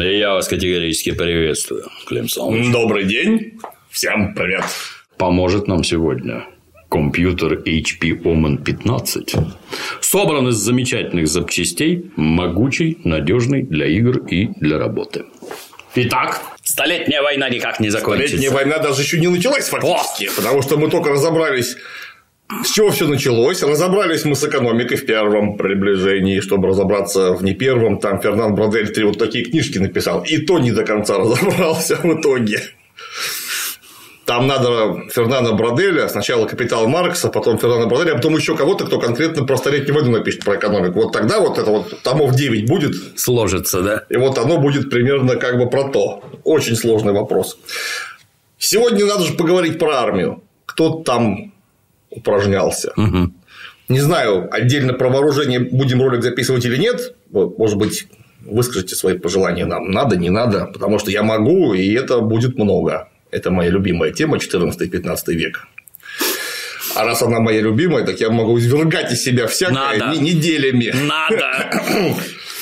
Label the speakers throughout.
Speaker 1: И я вас категорически приветствую, Клим Саныч.
Speaker 2: Добрый день. Всем привет.
Speaker 1: Поможет нам сегодня компьютер HP Omen 15. Собран из замечательных запчастей, могучий, надежный для игр и для работы. Итак, Столетняя война никак не закончится.
Speaker 2: Столетняя война даже еще не началась фактически, потому что мы только разобрались, с чего все началось. Разобрались мы с экономикой в первом приближении. Чтобы разобраться в не первом, там Фернан Бродель 3 вот такие книжки написал. И то не до конца разобрался в итоге. Там надо Фернана Броделя, сначала «Капитал Маркса», потом Фернана Броделя, а потом еще кого-то, кто конкретно про Столетнюю войну напишет про экономику. Вот тогда вот это вот томов 9 будет.
Speaker 1: Сложится, да? И
Speaker 2: вот оно будет примерно как бы про то. Очень сложный вопрос. Сегодня надо же поговорить про армию. Кто там упражнялся? Угу. Не знаю, отдельно про вооружение будем ролик записывать или нет. Может быть, выскажите свои пожелания нам. Надо, не надо. Потому что я могу, и это будет много. Это моя любимая тема 14-15 век. А раз она моя любимая, так я могу извергать из себя всякое неделями.
Speaker 1: Надо.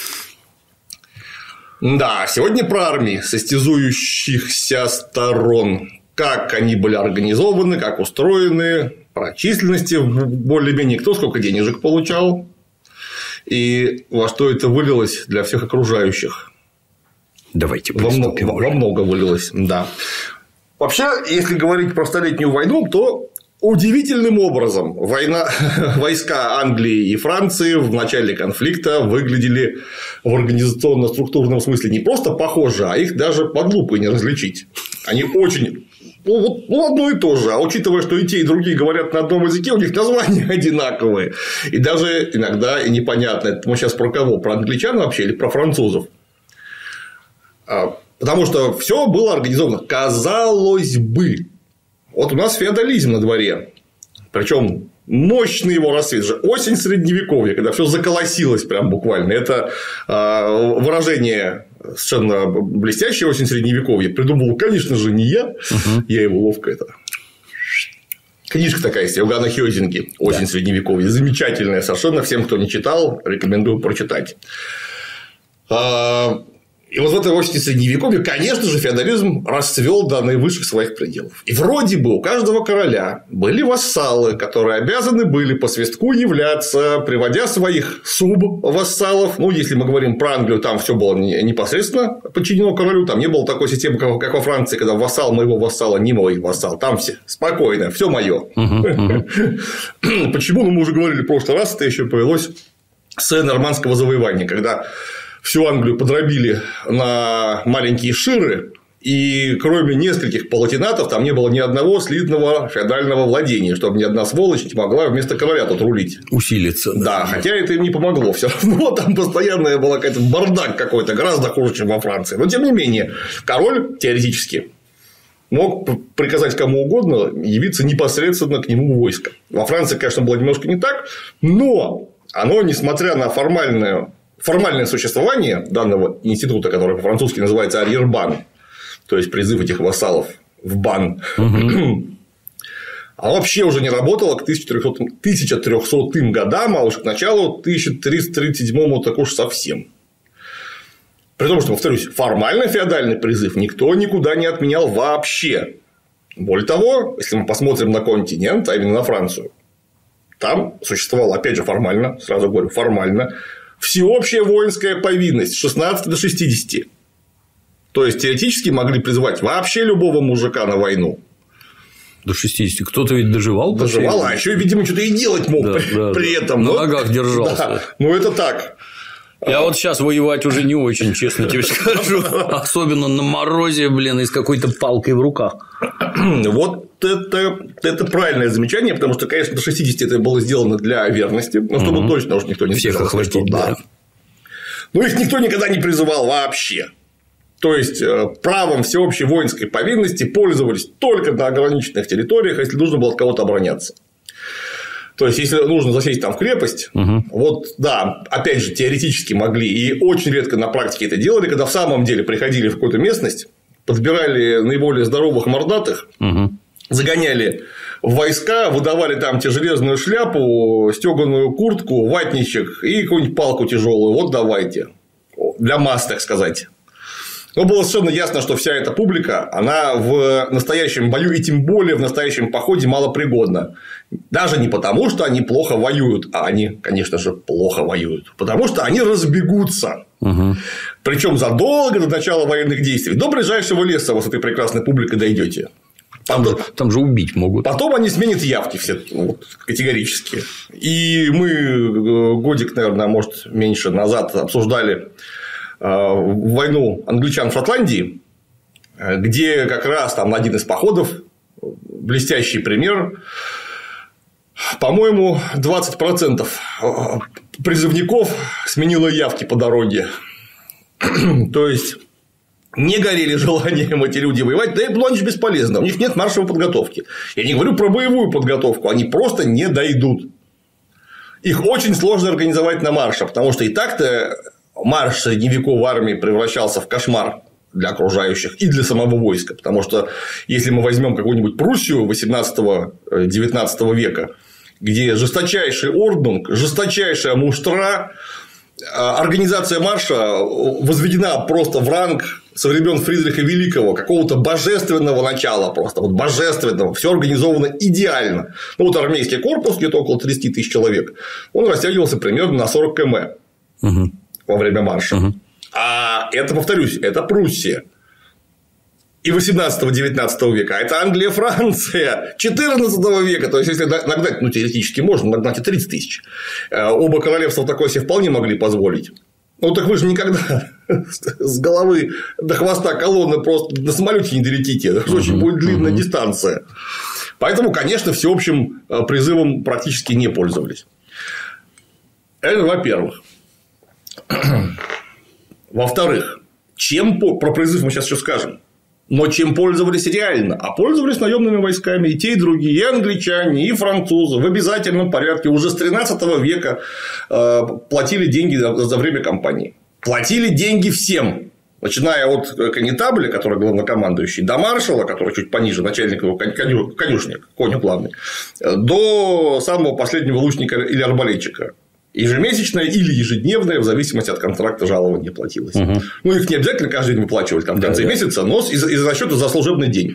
Speaker 2: Да, сегодня про армии состязующихся сторон. Как они были организованы, как устроены, про численности более-менее, кто сколько денежек получал и во что это вылилось для всех окружающих.
Speaker 1: Давайте приступим.
Speaker 2: Во много вылилось, да. Вообще, если говорить про Столетнюю войну, то удивительным образом войска Англии и Франции в начале конфликта выглядели в организационно-структурном смысле не просто похожи, а их даже под лупой не различить. Они очень... одно и то же. А учитывая, что и те, и другие говорят на одном языке, у них названия одинаковые. И даже иногда и непонятно, это мы сейчас про кого? Про англичан вообще или про французов? Потому что все было организовано. Казалось бы. Вот у нас феодализм на дворе. Причем мощный его рассвет же. Осень средневековья, когда все заколосилось прям буквально. Это выражение совершенно блестящее осень средневековья. Придумал, конечно же, не я. Я его ловко это. Книжка такая есть, Иоганна Хёйзинги «Осень средневековья». Замечательная совершенно. Всем, кто не читал, рекомендую прочитать. И вот в этой осени средневековья, конечно же, феодализм расцвел до наивысших своих пределов. И вроде бы у каждого короля были вассалы, которые обязаны были по свистку являться, приводя своих субвассалов. Ну, если мы говорим про Англию, там все было непосредственно подчинено королю, там не было такой системы, как во Франции, когда вассал моего вассала не мой вассал. Там все спокойно, все мое. Почему? Ну, мы уже говорили в прошлый раз, это еще повелось с нормандского завоевания, когда всю Англию подробили на маленькие ширы, и кроме нескольких палатинатов там не было ни одного слитного феодального владения, чтобы ни одна сволочь не могла вместо короля тут рулить.
Speaker 1: Усилиться.
Speaker 2: Да, хотя это им не помогло. Все равно там постоянная была какая-то бардак какой-то, гораздо хуже, чем во Франции. Но тем не менее, король теоретически мог приказать кому угодно явиться непосредственно к нему в войско. Во Франции, конечно, было немножко не так, но оно, несмотря на формальное существование данного института, который по-французски называется арьербан, то есть призыв этих вассалов в бан, оно вообще уже не работало к 1300 годам, а уж к началу 1337 так уж совсем. При том, что, повторюсь, формально феодальный призыв никто никуда не отменял вообще. Более того, если мы посмотрим на континент, а именно на Францию, там существовало, опять же, формально, сразу говорю, формально, всеобщая воинская повинность с 16 до 60. То есть, теоретически могли призывать вообще любого мужика на войну.
Speaker 1: До 60. Кто-то ведь доживал.
Speaker 2: Доживал, а еще, видимо, что-то и делать мог при этом.
Speaker 1: На ногах держался.
Speaker 2: Да, ну, это так.
Speaker 1: Я вот сейчас воевать уже не очень, честно тебе скажу. Особенно на морозе, и с какой-то палкой в руках.
Speaker 2: Вот это правильное замечание, потому что, конечно, до 60 это было сделано для верности, но чтобы точно уж никто не
Speaker 1: всех охватить, да.
Speaker 2: Но их никто никогда не призывал вообще. То есть, правом всеобщей воинской повинности пользовались только на ограниченных территориях, если нужно было от кого-то обороняться. То есть, если нужно засесть там в крепость, вот, да, опять же, теоретически могли, и очень редко на практике это делали, когда в самом деле приходили в какую-то местность, подбирали наиболее здоровых мордатых, загоняли в войска, выдавали там тебе железную шляпу, стёганую куртку, ватничек и какую-нибудь палку тяжелую. Вот давайте. Для масс, так сказать. Но было совершенно ясно, что вся эта публика, она в настоящем бою и тем более в настоящем походе малопригодна. Даже не потому, что они плохо воюют, а они, конечно же, плохо воюют. Потому что они разбегутся. Причем задолго до начала военных действий. До ближайшего леса вы с этой прекрасной публикой дойдете.
Speaker 1: Там же убить могут.
Speaker 2: Потом они сменят явки все категорически. И мы годик, наверное, может, меньше назад обсуждали войну англичан в Шотландии, где как раз там один из походов, блестящий пример, по-моему, 20% призывников сменило явки по дороге. То есть не горели желанием эти люди воевать, да и было они бесполезно. У них нет маршевой подготовки. Я не говорю про боевую подготовку, они просто не дойдут. Их очень сложно организовать на марше, потому что и так-то марш средневековой армии превращался в кошмар для окружающих и для самого войска. Потому что если мы возьмем какую-нибудь Пруссию 18-19 века, где жесточайший орднунг, жесточайшая муштра, организация марша возведена просто в ранг со времен Фридриха Великого, какого-то божественного начала, просто вот божественного, все организовано идеально. Ну, вот армейский корпус, где-то около 30 тысяч человек, он растягивался примерно на 40 км во время марша. А это, повторюсь, это Пруссия. И 18-19 века. А это Англия, Франция 14 века. То есть, если нагнать, ну, теоретически можно нагнать и 30 тысяч. Оба королевства такое себе вполне могли позволить. Ну, так вы же никогда с головы до хвоста колонны просто на самолете не долетите. Это очень будет длинная дистанция. Поэтому, конечно, всеобщим призывом практически не пользовались. Это во-первых. Во-вторых, про призыв мы сейчас еще скажем. Но чем пользовались реально? А пользовались наемными войсками и те, и другие, и англичане, и французы в обязательном порядке. Уже с 13 века платили деньги за время кампании. Платили деньги всем. Начиная от конетабля, который главнокомандующий, до маршала, который чуть пониже, начальник его конюшни, коню главный, до самого последнего лучника или арбалетчика. Ежемесячное или ежедневное, в зависимости от контракта, жалование платилось. Ну, их не обязательно каждый день выплачивали там, в конце месяца, но из расчета за служебный день.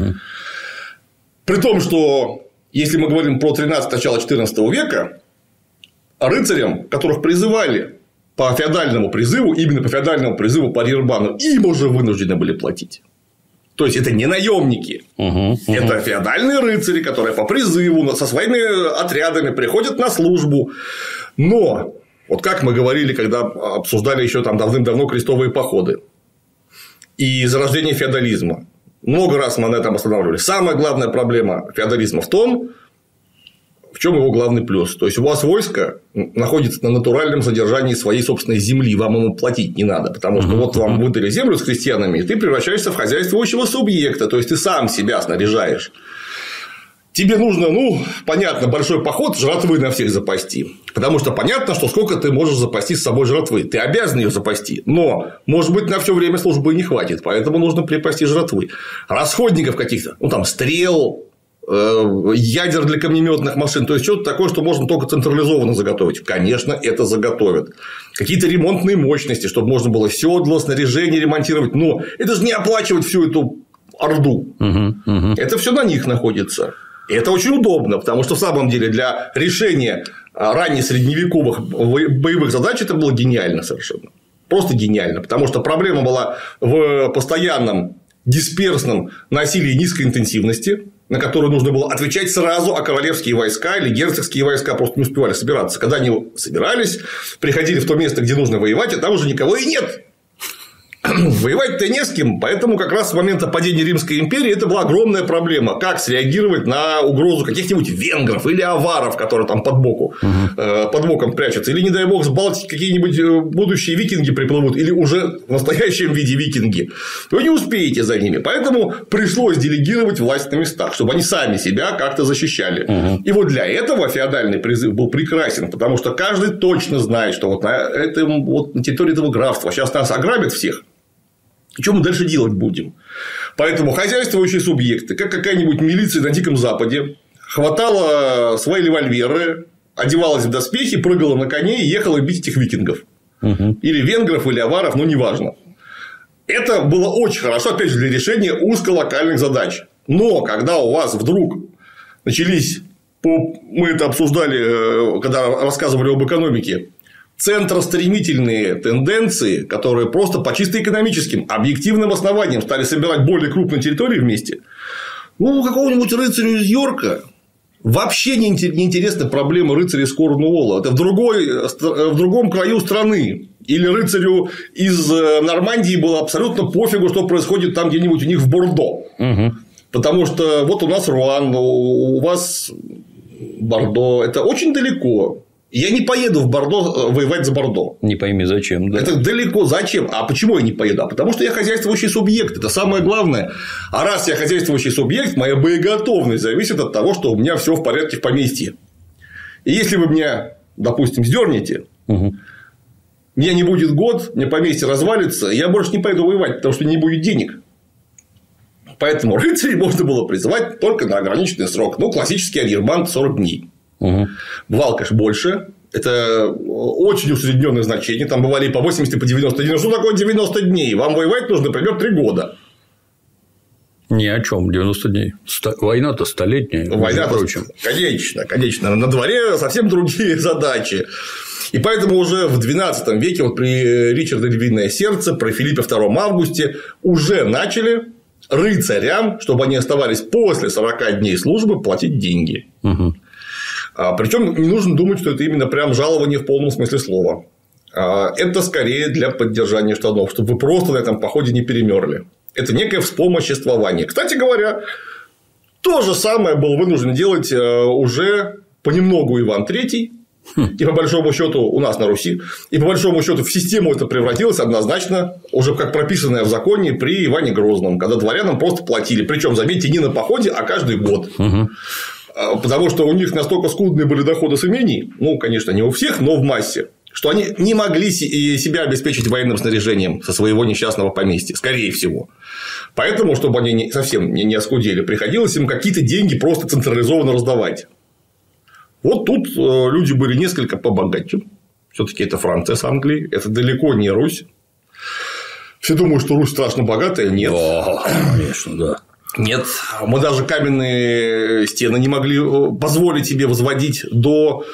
Speaker 2: При том, что если мы говорим про 13 начало 14 века, рыцарям, которых призывали по феодальному призыву, именно по феодальному призыву по Рирбану, им уже вынуждены были платить. То есть, это не наемники, это феодальные рыцари, которые по призыву со своими отрядами приходят на службу. Но, вот как мы говорили, когда обсуждали еще там давным-давно крестовые походы и зарождение феодализма, много раз мы на этом останавливались. Самая главная проблема феодализма в том, в чем его главный плюс. То есть, у вас войско находится на натуральном содержании своей собственной земли, вам ему платить не надо, потому что вот вам выдали землю с крестьянами, и ты превращаешься в хозяйствующего субъекта, то есть, ты сам себя снаряжаешь. Тебе нужно, понятно, большой поход жратвы на всех запасти. Потому что понятно, что сколько ты можешь запасти с собой жратвы. Ты обязан ее запасти. Но, может быть, на все время службы не хватит. Поэтому нужно припасти жратвы. Расходников каких-то, стрел, ядер для камнеметных машин. То есть, что-то такое, что можно только централизованно заготовить. Конечно, это заготовят. Какие-то ремонтные мощности, чтобы можно было седло, снаряжение ремонтировать. Но это же не оплачивать всю эту орду. Это все на них находится. И это очень удобно, потому что в самом деле для решения раннесредневековых боевых задач это было гениально совершенно. Просто гениально. Потому что проблема была в постоянном дисперсном насилии низкой интенсивности, на которую нужно было отвечать сразу, а королевские войска или герцогские войска просто не успевали собираться. Когда они собирались, приходили в то место, где нужно воевать, а там уже никого и нет. Воевать-то не с кем, поэтому как раз с момента падения Римской империи это была огромная проблема. Как среагировать на угрозу каких-нибудь венгров или аваров, которые там под боком прячутся, или, не дай бог, с Балтики какие-нибудь будущие викинги приплывут, или уже в настоящем виде викинги. Вы не успеете за ними, поэтому пришлось делегировать власть на местах, чтобы они сами себя как-то защищали. И вот для этого феодальный призыв был прекрасен, потому что каждый точно знает, что на территории этого графства сейчас нас ограбят всех. И что мы дальше делать будем? Поэтому хозяйствующие субъекты, как какая-нибудь милиция на Диком Западе, хватала свои револьверы, одевалась в доспехи, прыгала на коне и ехала бить этих викингов. Или венгров, или аваров, неважно. Это было очень хорошо, опять же, для решения узколокальных задач. Но когда у вас вдруг начались, мы это обсуждали, когда рассказывали об экономике, центростремительные тенденции, которые просто по чисто экономическим, объективным основаниям стали собирать более крупные территории вместе, ну, какому-нибудь рыцарю из Йорка вообще не интересны проблемы рыцаря из Корнуолла. Это в другом краю страны. Или рыцарю из Нормандии было абсолютно пофигу, что происходит там где-нибудь у них в Бордо. Угу. Потому что вот у нас Руан, у вас Бордо. Это очень далеко. Я не поеду в Бордо воевать за Бордо.
Speaker 1: Не пойми, зачем. Да?
Speaker 2: Это далеко. Зачем? А почему я не поеду? А потому что я хозяйствующий субъект. Это самое главное. А раз я хозяйствующий субъект, моя боеготовность зависит от того, что у меня все в порядке в поместье. И если вы меня, допустим, сдернете, угу. Меня не будет год, мне поместье развалится, я больше не пойду воевать, потому что не будет денег. Поэтому рыцарей можно было призывать только на ограниченный срок. Ну, классический адъюрмант 40 дней. Угу. Бывало, конечно, больше. Это очень усредненное значение. Там бывали и по 80, и по 90 дней. Что такое 90 дней? Вам воевать нужно, например, 3 года.
Speaker 1: Ни о чем, 90 дней. Война-то столетняя.
Speaker 2: Война-то, конечно. На дворе совсем другие задачи. И поэтому уже в XII веке, вот при Ричарде Львиное сердце, при Филиппе II Августе уже начали рыцарям, чтобы они оставались после 40 дней службы, платить деньги. Угу. Причем не нужно думать, что это именно прям жалование в полном смысле слова. Это скорее для поддержания штанов, чтобы вы просто на этом походе не перемерли. Это некое вспомоществование. Кстати говоря, то же самое был вынужден делать уже понемногу Иван III. И по большому счету у нас на Руси, и по большому счету в систему это превратилось однозначно, уже как прописанное в законе при Иване Грозном, когда дворянам просто платили. Причем, заметьте, не на походе, а каждый год. Угу. Потому что у них настолько скудные были доходы с имений, ну, конечно, не у всех, но в массе, что они не могли себя обеспечить военным снаряжением со своего несчастного поместья, скорее всего. Поэтому, чтобы они совсем не оскудели, приходилось им какие-то деньги просто централизованно раздавать. Вот тут люди были несколько побогаче. Все-таки это Франция с Англией. Это далеко не Русь. Все думают, что Русь страшно богатая. Нет.
Speaker 1: О, конечно, да.
Speaker 2: Нет. Мы даже каменные стены не могли позволить себе возводить до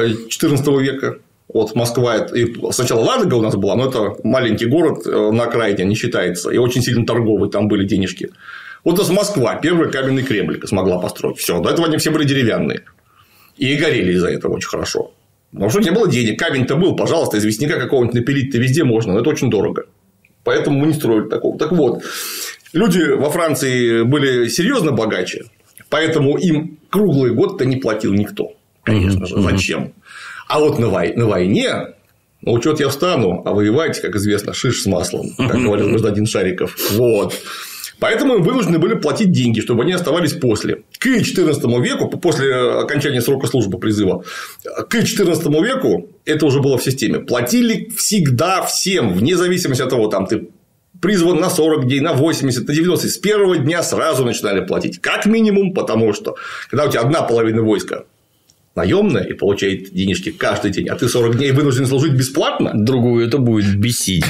Speaker 2: XIV века. Вот Москва. И сначала Ладога у нас была, но это маленький город на окраине, не считается. И очень сильно торговый. Там были денежки. Вот это Москва. Первый каменный Кремль смогла построить. Все. До этого они все были деревянные. И горели из-за этого очень хорошо. Потому что не было денег. Камень-то был, пожалуйста, известняка какого-нибудь напилить-то везде можно, но это очень дорого. Поэтому мы не строили такого. Так вот, люди во Франции были серьезно богаче, поэтому им круглый год-то не платил никто. Конечно же. Зачем? А вот на войне, ну, учет я встану, а воевать, как известно, шиш с маслом, как говорил гражданин Шариков. Вот. Поэтому им вынуждены были платить деньги, чтобы они оставались после. К XIV веку, после окончания срока службы призыва, к XIV веку это уже было в системе. Платили всегда всем, вне зависимости от того, там ты призван на 40 дней, на 80, на 90. С первого дня сразу начинали платить. Как минимум, потому что когда у тебя одна половина войска наемная и получает денежки каждый день, а ты 40 дней вынужден служить бесплатно.
Speaker 1: Другую это будет бесить.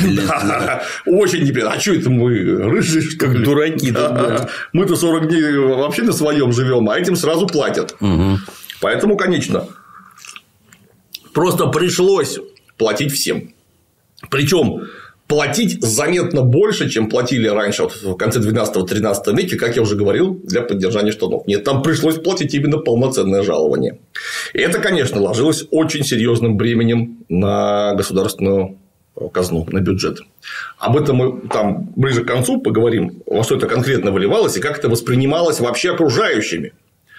Speaker 2: Очень неприятно. А что это мы рыжие, что ли?
Speaker 1: Дураки.
Speaker 2: Мы-то 40 дней вообще на своем живем, а этим сразу платят. Поэтому, конечно, просто пришлось платить всем. Причем платить заметно больше, чем платили раньше, вот в конце 12-13 века, как я уже говорил, для поддержания штанов. Нет, там пришлось платить именно полноценное жалование. И это, конечно, ложилось очень серьезным бременем на государственную казну, на бюджет. Об этом мы там ближе к концу поговорим, во что это конкретно выливалось и как это воспринималось вообще окружающими.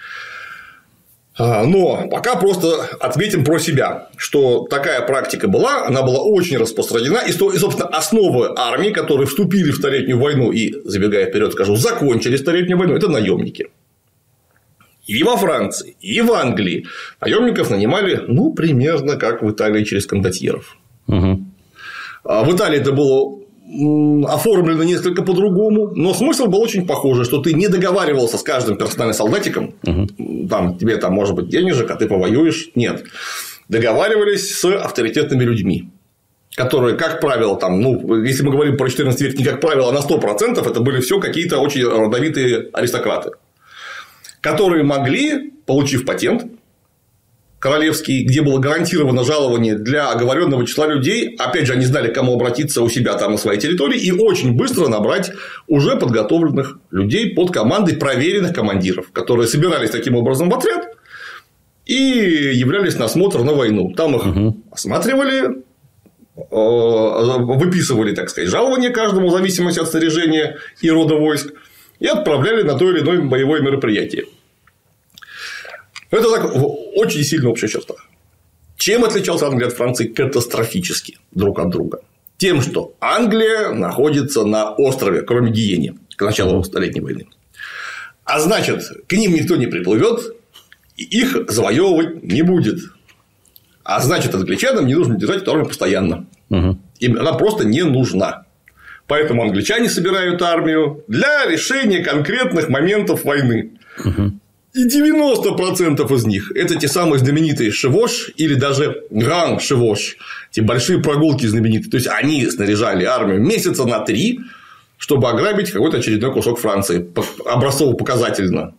Speaker 2: Но пока просто отметим про себя, что такая практика была, она была очень распространена, и, собственно, основы армии, которые вступили в Столетнюю войну и, забегая вперед, скажу, закончили Столетнюю войну, это наемники. И во Франции, и в Англии наемников нанимали, ну, примерно как в Италии через кондотьеров. Угу. В Италии это было оформлено несколько по-другому, но смысл был очень похожий, что ты не договаривался с каждым персональным солдатиком, там, тебе там может быть денежек, а ты повоюешь. Нет. Договаривались с авторитетными людьми. которые, как правило, там, если мы говорим про 14 век, не как правило, а на 100%, это были все какие-то очень родовитые аристократы, которые могли, получив патент королевский, где было гарантировано жалование для оговоренного числа людей, опять же, они знали, к кому обратиться у себя там на своей территории, и очень быстро набрать уже подготовленных людей под командой проверенных командиров, которые собирались таким образом в отряд и являлись на осмотр на войну. Там их осматривали, выписывали, так сказать, жалование каждому в зависимости от снаряжения и рода войск и отправляли на то или иное боевое мероприятие. Это так очень сильно общая черта. Чем отличался Англия от Франции катастрофически друг от друга? Тем, что Англия находится на острове, кроме Гиени, к началу Столетней войны. А значит, к ним никто не приплывет, и их завоевывать не будет. А значит, англичанам не нужно держать эту армию постоянно. Им она просто не нужна. Поэтому англичане собирают армию для решения конкретных моментов войны. И 90% из них – это те самые знаменитые шевош или даже гран шевош, те большие прогулки знаменитые. То есть, они снаряжали армию месяца на 3, чтобы ограбить какой-то очередной кусок Франции, образцово-показательно.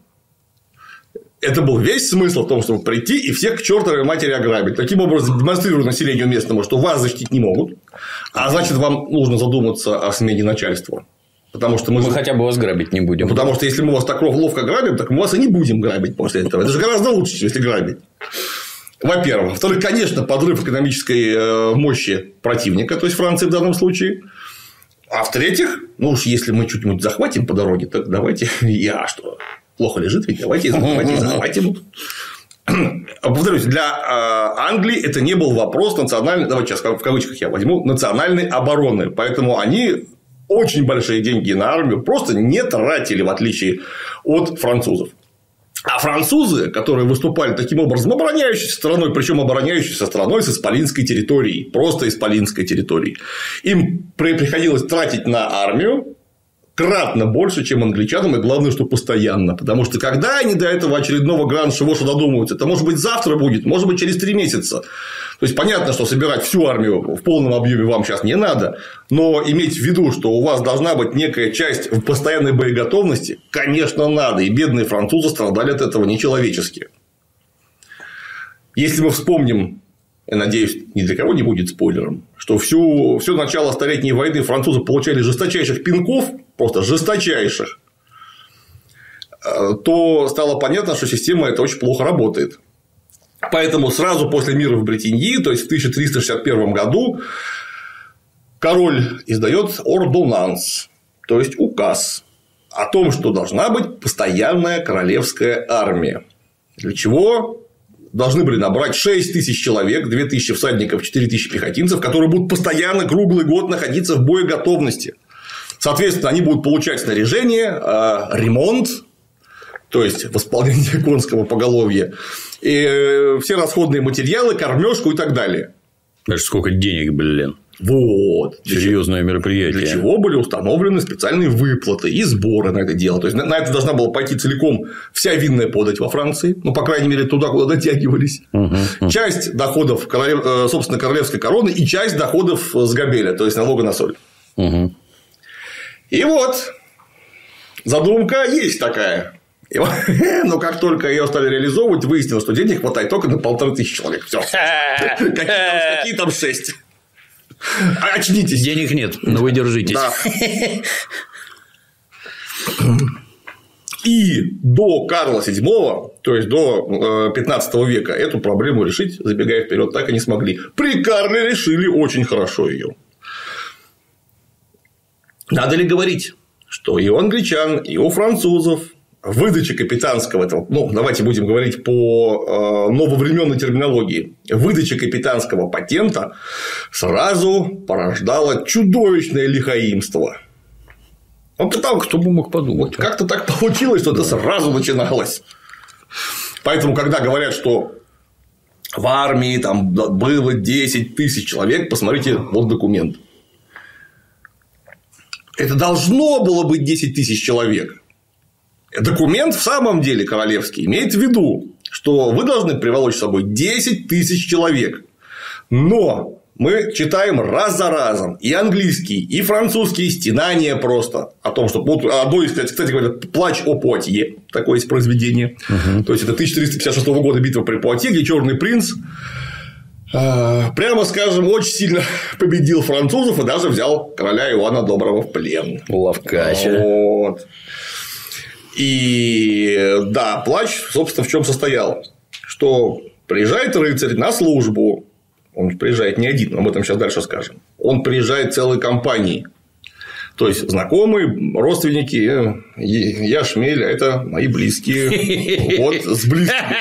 Speaker 2: Это был весь смысл в том, чтобы прийти и всех к чертовой матери ограбить. Таким образом, демонстрируя населению местному, что вас защитить не могут, а значит, вам нужно задуматься о смене начальства. Потому что мы
Speaker 1: хотя бы вас грабить не будем.
Speaker 2: Потому что если мы вас так ловко грабим, так мы вас и не будем грабить после этого. Это же гораздо лучше, если грабить. Во-первых. Во-вторых, конечно, подрыв экономической мощи противника, то есть Франции в данном случае. А в-третьих, уж если мы что-нибудь захватим по дороге, так давайте. Что? Плохо лежит, ведь давайте захватим. Повторюсь, для Англии это не был вопрос национальной, давайте сейчас в кавычках я возьму, национальной обороны. Поэтому они очень большие деньги на армию просто не тратили, в отличие от французов. А французы, которые выступали таким образом обороняющейся страной, причем обороняющейся страной с исполинской территорией, просто исполинской территорией, им приходилось тратить на армию кратно больше, чем англичанам, и главное, что постоянно. Потому что когда они до этого очередного гранд-шевоша додумаются, это может быть завтра будет, может быть через 3 месяца. То есть, понятно, что собирать всю армию в полном объеме вам сейчас не надо, но иметь в виду, что у вас должна быть некая часть в постоянной боеготовности, конечно, надо. И бедные французы страдали от этого нечеловечески. Если мы вспомним, я надеюсь, ни для кого не будет спойлером, что все начало Столетней войны французы получали жесточайших пинков, просто жесточайших, то стало понятно, что система эта очень плохо работает. Поэтому сразу после мира в Бретеньи, то есть в 1361 году, король издает ордонанс, то есть указ о том, что должна быть постоянная королевская армия. Для чего? Должны были набрать 6 тысяч человек, 2 тысячи всадников, 4 тысячи пехотинцев, которые будут постоянно круглый год находиться в боеготовности. Соответственно, они будут получать снаряжение, ремонт, то есть восполнение конского поголовья, и все расходные материалы, кормежку и так далее.
Speaker 1: Знаешь, сколько денег, блин.
Speaker 2: Вот.
Speaker 1: Серьезное мероприятие.
Speaker 2: Для чего были установлены специальные выплаты и сборы на это дело. То есть, на это должна была пойти целиком вся винная подать во Франции. Ну, по крайней мере, туда, куда дотягивались. Часть доходов, собственно, королевской короны и часть доходов с габеля, то есть налога на соль. И вот задумка есть такая. Но как только ее стали реализовывать, выяснилось, что денег хватает только на 1500 человек. Все. Какие там 6? Очнитесь.
Speaker 1: Денег нет, но вы держитесь.
Speaker 2: Да. И до Карла VII, то есть до 15 века, эту проблему решить, забегая вперед, так и не смогли. При Карле решили очень хорошо ее. Надо ли говорить, что и у англичан, и у французов выдача капитанского, давайте будем говорить по нововременной терминологии, выдача капитанского патента сразу порождала чудовищное лихоимство.
Speaker 1: Кто бы мог подумать.
Speaker 2: Как-то так получилось, что это сразу начиналось. Поэтому, когда говорят, что в армии там было 10 тысяч человек, посмотрите, вот документ. Это должно было быть 10 тысяч человек. Документ в самом деле королевский имеет в виду, что вы должны приволочь с собой 10 тысяч человек. Но мы читаем раз за разом и английские, и французские стенания просто о том, что вот одно из, кстати говоря, «Плач о Пуатье», такое есть произведение. То есть это 1356 года битва при Пуатье, где Черный принц, прямо скажем, очень сильно победил французов и даже взял короля Иоанна Доброго в плен.
Speaker 1: Ловкач.
Speaker 2: Вот. И да, плач, собственно, в чем состоял, что приезжает рыцарь на службу. Он приезжает не один, об этом сейчас дальше скажем. Он приезжает целой компанией. То есть знакомые, родственники, я Шмель, это мои близкие. Вот с близкими.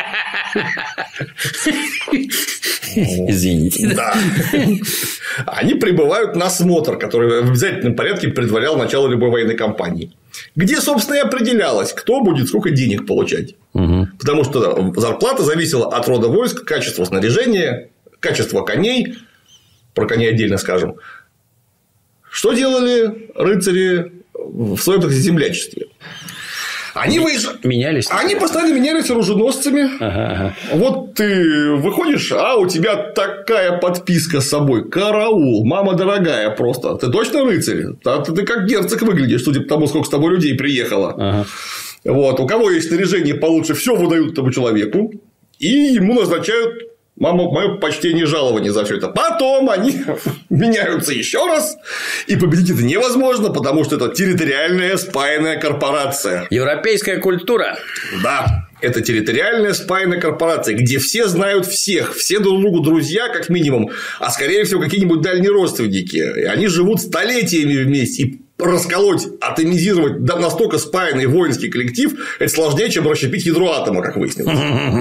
Speaker 1: Извините.
Speaker 2: Да. Они прибывают на смотр, который в обязательном порядке предварял начало любой военной кампании. Где, собственно, и определялось, кто будет сколько денег получать. Потому что зарплата зависела от рода войск, качества снаряжения, качества коней. Про коней отдельно скажем. Что делали рыцари в своем землячестве? Они
Speaker 1: менялись.
Speaker 2: Они постоянно менялись оруженосцами. Вот ты выходишь, а у тебя такая подписка с собой. Караул, мама дорогая просто. Ты точно рыцарь? Ты как герцог выглядишь, судя по тому, сколько с тобой людей приехало. Вот. У кого есть снаряжение получше, все выдают этому человеку. И ему назначают мое почтение, жалование за все это. Потом они меняются еще раз. И победить это невозможно, потому что это территориальная спаянная корпорация.
Speaker 1: Европейская культура.
Speaker 2: Да, это территориальная спаянная корпорация, где все знают всех, все друг другу друзья, как минимум, а скорее всего какие-нибудь дальние родственники. И они живут столетиями вместе. И расколоть, атомизировать настолько спаянный воинский коллектив – это сложнее, чем расщепить ядро атома, как выяснилось.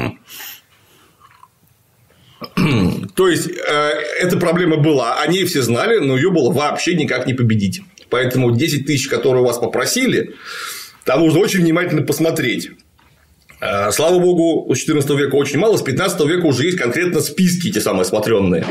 Speaker 2: То есть, эта проблема была, о ней все знали, но ее было вообще никак не победить. Поэтому 10 тысяч, которые у вас попросили, там нужно очень внимательно посмотреть. Слава богу, у 14 века очень мало, с 15 века уже есть конкретно списки, те самые смотренные.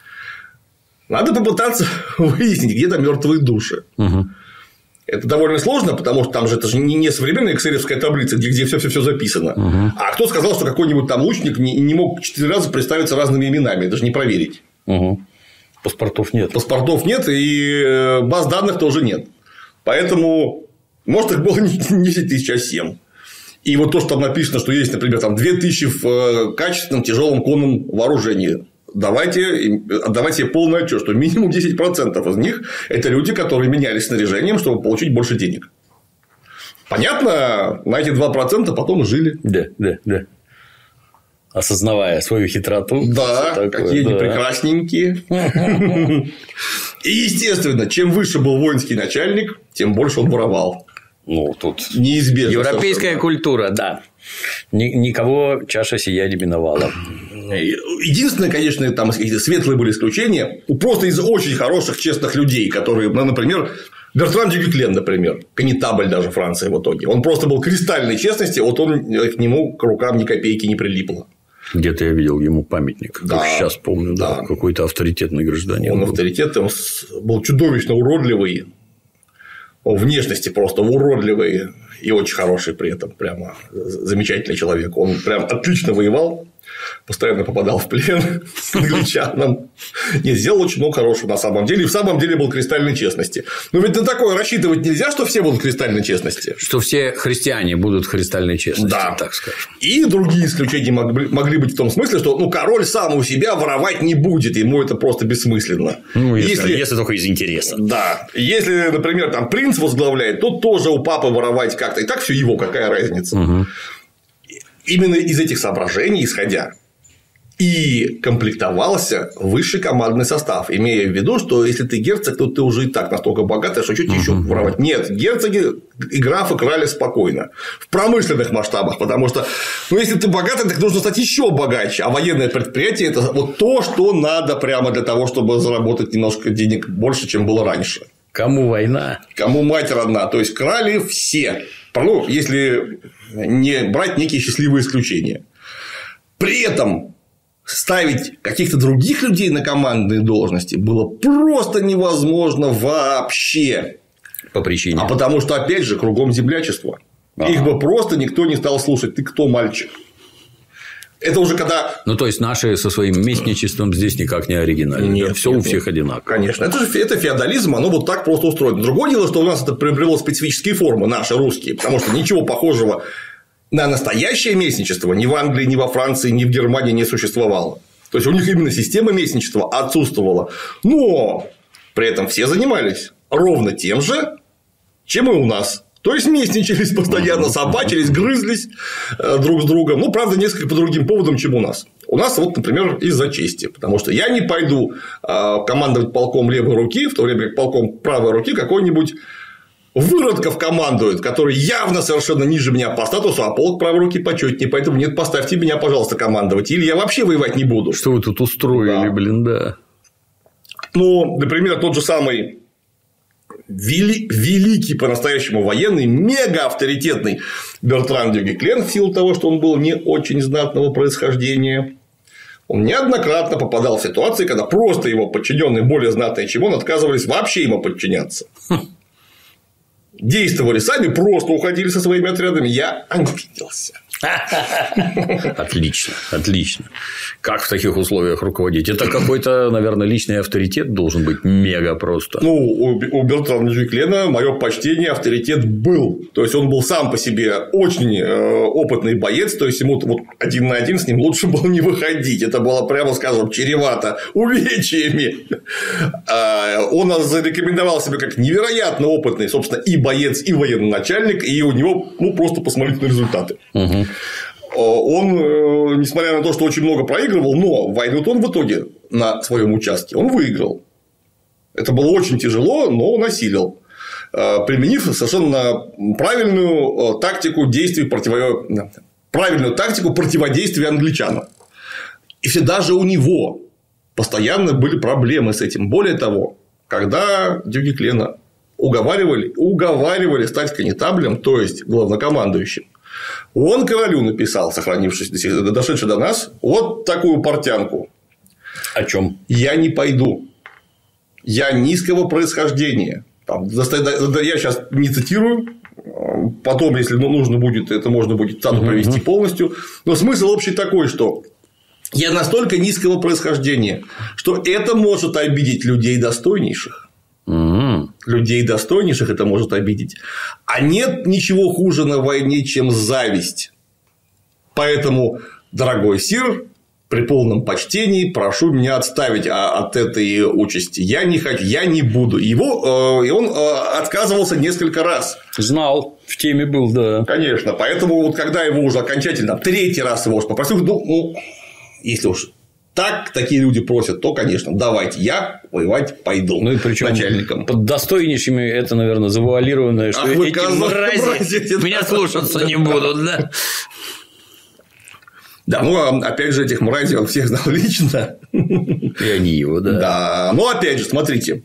Speaker 2: Надо попытаться выяснить, где там мертвые души. Это довольно сложно, потому что там же это же не современная экселевская таблица, где все записано. А кто сказал, что какой-нибудь там лучник не мог 4 раза представиться разными именами, даже не проверить.
Speaker 1: Паспортов нет.
Speaker 2: Паспортов нет, и баз данных тоже нет. Поэтому, может, их было не 10 тысяч, а 7. И вот то, что там написано, что есть, например, там 2000 в качественном тяжелом конном вооружении. Отдавайте себе полный отчет, что минимум 10% из них – это люди, которые менялись снаряжением, чтобы получить больше денег. Понятно, на эти 2% потом и жили.
Speaker 1: Да. Осознавая свою хитроту.
Speaker 2: Да, какие они прекрасненькие. И, естественно, чем выше был воинский начальник, тем больше он воровал.
Speaker 1: Ну, тут
Speaker 2: неизбежно.
Speaker 1: Европейская культура, да. Никого чаша сия не миновала.
Speaker 2: Единственное, конечно, там какие-то светлые были исключения. Просто из очень хороших, честных людей, которые, например, Бертран де Гютлен, например, конетабль даже Франции в итоге. Он просто был кристальной честности, вот он к нему к рукам ни копейки не прилипло.
Speaker 1: Где-то я видел ему памятник. Да. Как сейчас помню, да. Какой-то авторитетный гражданин.
Speaker 2: Он авторитетом был чудовищно уродливый. Внешности просто уродливый и очень хороший при этом, прямо замечательный человек. Он прям отлично воевал, постоянно попадал в плен к англичанам. Не, сделал очень много хорошего на самом деле. И в самом деле был кристальной честности. Но ведь на такое рассчитывать нельзя, что все будут кристальной честности.
Speaker 1: Что все христиане будут христальной честности,
Speaker 2: да.
Speaker 1: Так скажем.
Speaker 2: И другие исключения могли быть в том смысле, что король сам у себя воровать не будет, ему это просто бессмысленно.
Speaker 1: Ну, если только из интереса.
Speaker 2: Да. Если, например, там принц возглавляет, то тоже у папы воровать как-то. И так все его, какая разница. Именно из этих соображений исходя и комплектовался высший командный состав, имея в виду, что если ты герцог, то ты уже и так настолько богатый, что тебе еще воровать. Нет, герцоги и графы крали спокойно в промышленных масштабах, потому что, если ты богатый, так нужно стать еще богаче, а военное предприятие – это вот то, что надо прямо для того, чтобы заработать немножко денег больше, чем было раньше.
Speaker 1: Кому война?
Speaker 2: Кому мать родна. То есть крали все. Если не брать некие счастливые исключения. При этом ставить каких-то других людей на командные должности было просто невозможно вообще.
Speaker 1: По причине.
Speaker 2: А потому что, опять же, кругом землячество. Их бы просто никто не стал слушать. Ты кто, мальчик? Это уже когда…
Speaker 1: Ну, то есть, наши со своим местничеством здесь никак не оригинально.
Speaker 2: Нет,
Speaker 1: все у всех одинаково.
Speaker 2: Конечно. Это феодализм, оно вот так просто устроено. Другое дело, что у нас это приобрело специфические формы, наши русские, потому что ничего похожего на настоящее местничество ни в Англии, ни во Франции, ни в Германии не существовало. То есть, у них именно система местничества отсутствовала. Но при этом все занимались ровно тем же, чем и у нас. То есть, местничались постоянно, собачились, грызлись друг с другом. Ну, правда, несколько по другим поводам, чем у нас. У нас, вот, например, из-за чести. Потому что я не пойду командовать полком левой руки, в то время как полком правой руки какой-нибудь Выродков командует, который явно совершенно ниже меня по статусу, а полк правой руки почетнее. Поэтому нет, поставьте меня, пожалуйста, командовать. Или я вообще воевать не буду.
Speaker 1: Что вы тут устроили, да.
Speaker 2: Ну, например, тот же самый великий по-настоящему военный, мега авторитетный Бертран де Гюйклен, в силу того, что он был не очень знатного происхождения, он неоднократно попадал в ситуации, когда просто его подчиненные, более знатные, чем он, отказывались вообще ему подчиняться. Действовали сами, просто уходили со своими отрядами. Я обиделся.
Speaker 1: Отлично, отлично. Как в таких условиях руководить? Это какой-то, наверное, личный авторитет должен быть мега просто.
Speaker 2: Ну, у Бертрана де Гюйклена мое почтение, авторитет был. То есть, он был сам по себе очень опытный боец. То есть, ему вот 1 на 1 с ним лучше было не выходить. Это было, прямо скажем, чревато увечьями. Он зарекомендовал себя как невероятно опытный, собственно, и боец, и военачальник. И у него, ну, просто посмотрите на результаты.
Speaker 1: Угу.
Speaker 2: Он, несмотря на то, что очень много проигрывал, но войну-то он в итоге на своем участке он выиграл. Это было очень тяжело, но он осилил, применив совершенно правильную тактику действий правильную тактику противодействия англичанам. И все даже у него постоянно были проблемы с этим. Более того, когда де Гюйклена уговаривали стать конетаблем, то есть главнокомандующим, он королю написал, дошедший до нас, вот такую портянку.
Speaker 1: О чем?
Speaker 2: Я не пойду. Я низкого происхождения. Я сейчас не цитирую. Потом, если нужно будет, это можно будет цитату провести полностью. Но смысл общий такой, что я настолько низкого происхождения, что это может обидеть людей достойнейших. Людей достойнейших это может обидеть. А нет ничего хуже на войне, чем зависть. Поэтому, дорогой сир, при полном почтении прошу меня отставить от этой участи. Я не хочу, я не буду. И он отказывался несколько раз.
Speaker 1: Знал, в теме был, да.
Speaker 2: Конечно. Поэтому, вот когда его уже окончательно, 3-й раз его уже попросил, ну, если уж такие люди просят, то, конечно, давайте, я воевать пойду.
Speaker 1: Ну, и причем начальником. Под достойнейшими это, наверное, завуалированное, что эти мрази меня слушаться не будут, да?
Speaker 2: Да, ну, опять же, этих мразей он всех знал лично.
Speaker 1: И они его, да.
Speaker 2: Да, но опять же, смотрите,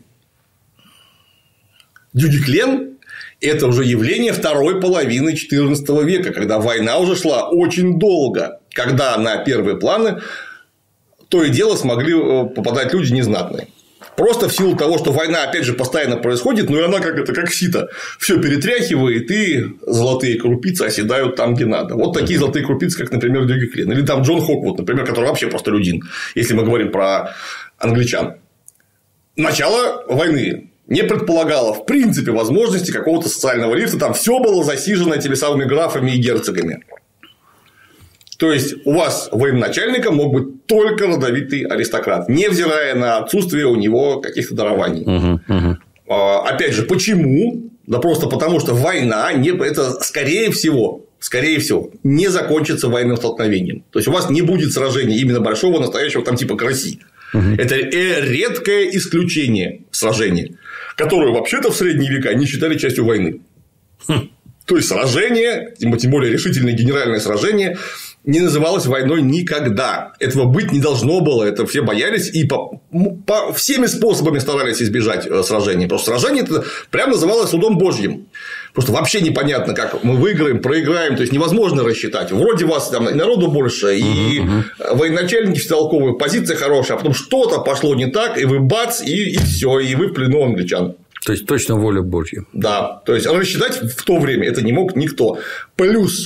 Speaker 2: де Гюйклен – это уже явление второй половины XIV века, когда война уже шла очень долго, когда на первые планы то и дело смогли попадать люди незнатные. Просто в силу того, что война, опять же, постоянно происходит, но и она как сито. Все перетряхивает, и золотые крупицы оседают там, где надо. Вот такие золотые крупицы, как, например, де Гюйклен. Или там Джон Хоквуд, например, который вообще простолюдин, если мы говорим про англичан. Начало войны не предполагало, в принципе, возможности какого-то социального лифта. Там все было засижено этими самыми графами и герцогами. То есть, у вас военачальником мог быть только родовитый аристократ, невзирая на отсутствие у него каких-то дарований. Опять же, почему? Да просто потому, что война это скорее всего, не закончится военным столкновением. То есть, у вас не будет сражения именно большого, настоящего, там типа России. Это редкое исключение сражения, которое вообще-то в средние века не считали частью войны. То есть, сражение, тем более решительное генеральное сражение, не называлось войной никогда. Этого быть не должно было. Это все боялись и всеми способами старались избежать сражений. Просто сражение это прямо называлось судом Божьим. Просто вообще непонятно, как мы выиграем, проиграем. То есть, невозможно рассчитать. Вроде вас там и народу больше, и военачальники все толковые, позиция хорошая, а потом что-то пошло не так, и вы бац, и все, и вы в плену англичан.
Speaker 1: То есть, точно воля Божья.
Speaker 2: Да. То есть, рассчитать в то время это не мог никто. Плюс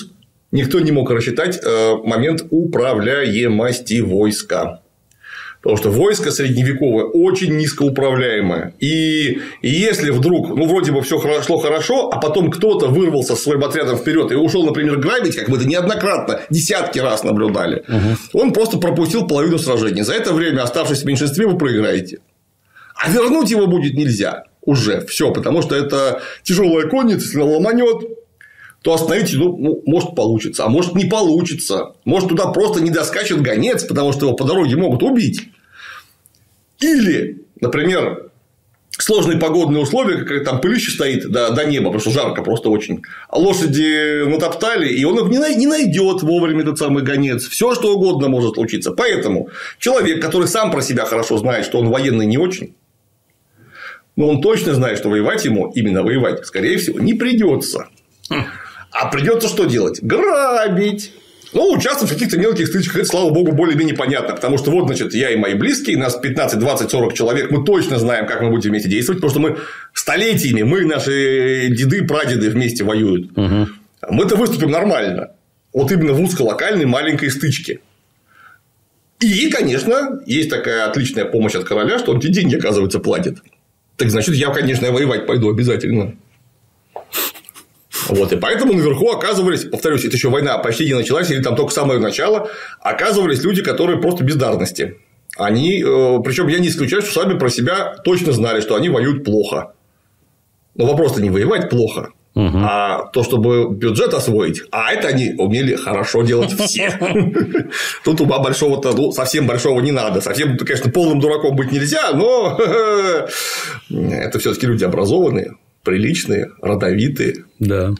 Speaker 2: никто не мог рассчитать момент управляемости войска. Потому что войско средневековое очень низкоуправляемое. И если вдруг, вроде бы все шло хорошо, а потом кто-то вырвался со своим отрядом вперед и ушел, например, грабить, как мы это неоднократно, десятки раз наблюдали, он просто пропустил половину сражений. За это время, оставшись в меньшинстве, вы проиграете. А вернуть его будет нельзя. Уже все, потому что это тяжелая конница, если она ломанет, то остановить, может получится, а может не получится. Может, туда просто не доскачет гонец, потому что его по дороге могут убить. Или, например, сложные погодные условия, как там пылище стоит до неба, потому что жарко просто очень. А лошади натоптали, и он их не найдет вовремя, этот самый гонец. Все, что угодно может случиться. Поэтому человек, который сам про себя хорошо знает, что он военный не очень, но он точно знает, что воевать ему, именно воевать, скорее всего, не придется. А придется что делать? Грабить. Участвовать в каких-то мелких стычках, это, слава богу, более-менее понятно. Потому что вот, значит, я и мои близкие, нас 15, 20, 40 человек, мы точно знаем, как мы будем вместе действовать, потому что мы столетиями, наши деды, прадеды вместе воюют. Мы-то выступим нормально. Вот именно в узколокальной маленькой стычке. И, конечно, есть такая отличная помощь от короля, что он тебе деньги, оказывается, платит. Так значит, я, конечно, воевать пойду обязательно. Вот, и поэтому наверху оказывались, повторюсь, это еще война почти не началась, или там только самое начало, оказывались люди, которые просто бездарности. Они, причем я не исключаю, что сами про себя точно знали, что они воюют плохо. Но вопрос-то не воевать плохо, а то, чтобы бюджет освоить. А это они умели хорошо делать все. Тут ума большого-то, совсем большого не надо. Совсем, конечно, полным дураком быть нельзя, но это все-таки люди образованные. Приличные, родовитые.
Speaker 1: Да.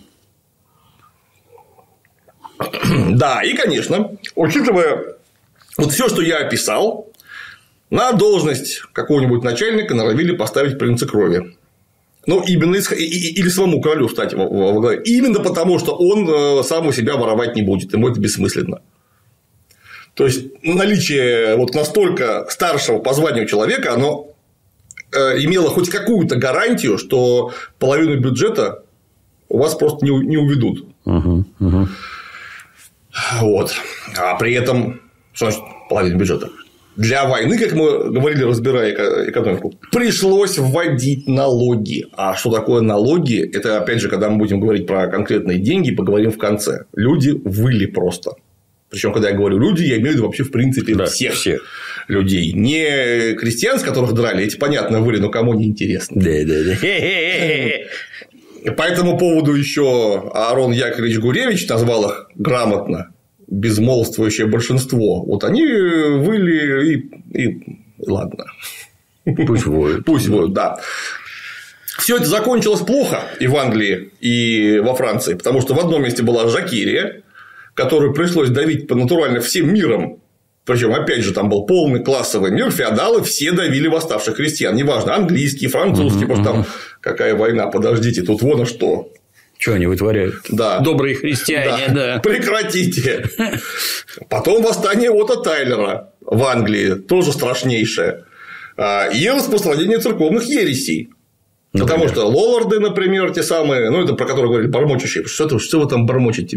Speaker 2: Да, и, конечно, учитывая вот все, что я описал, на должность какого-нибудь начальника норовили поставить принца крови. Именно или самому королю стать во главе. Именно потому, что он сам у себя воровать не будет. Ему это бессмысленно. То есть наличие вот настолько старшего по званию человека, оно имело хоть какую-то гарантию, что половину бюджета у вас просто не уведут. Вот. А при этом, что значит половину бюджета? Для войны, как мы говорили, разбирая экономику, пришлось вводить налоги. А что такое налоги? Это, опять же, когда мы будем говорить про конкретные деньги, поговорим в конце. Люди выли просто. Причем, когда я говорю люди, я имею в виду вообще, в принципе, всех людей. Не крестьян, с которых драли, эти, понятно, выли, но кому не интересно. По этому поводу еще Аарон Яковлевич Гуревич назвал их грамотно безмолвствующее большинство. Вот они выли и ладно.
Speaker 1: Пусть воют.
Speaker 2: Пусть воют, да. Все это закончилось плохо и в Англии, и во Франции, потому что в одном месте была Жакирия, которую пришлось давить натурально всем миром. Причем, опять же, там был полный классовый мир, феодалы все давили восставших крестьян. Неважно, английские, французские, потому что там какая война, подождите, тут вон что.
Speaker 1: Что они вытворяют?
Speaker 2: Да.
Speaker 1: Добрые христиане, да.
Speaker 2: Прекратите. Потом восстание Отто Тайлера в Англии, тоже страшнейшее. И распространение церковных ересей. Потому что лолларды, например, те самые, это про которые говорили, бормочущие. Что вы там бормочете?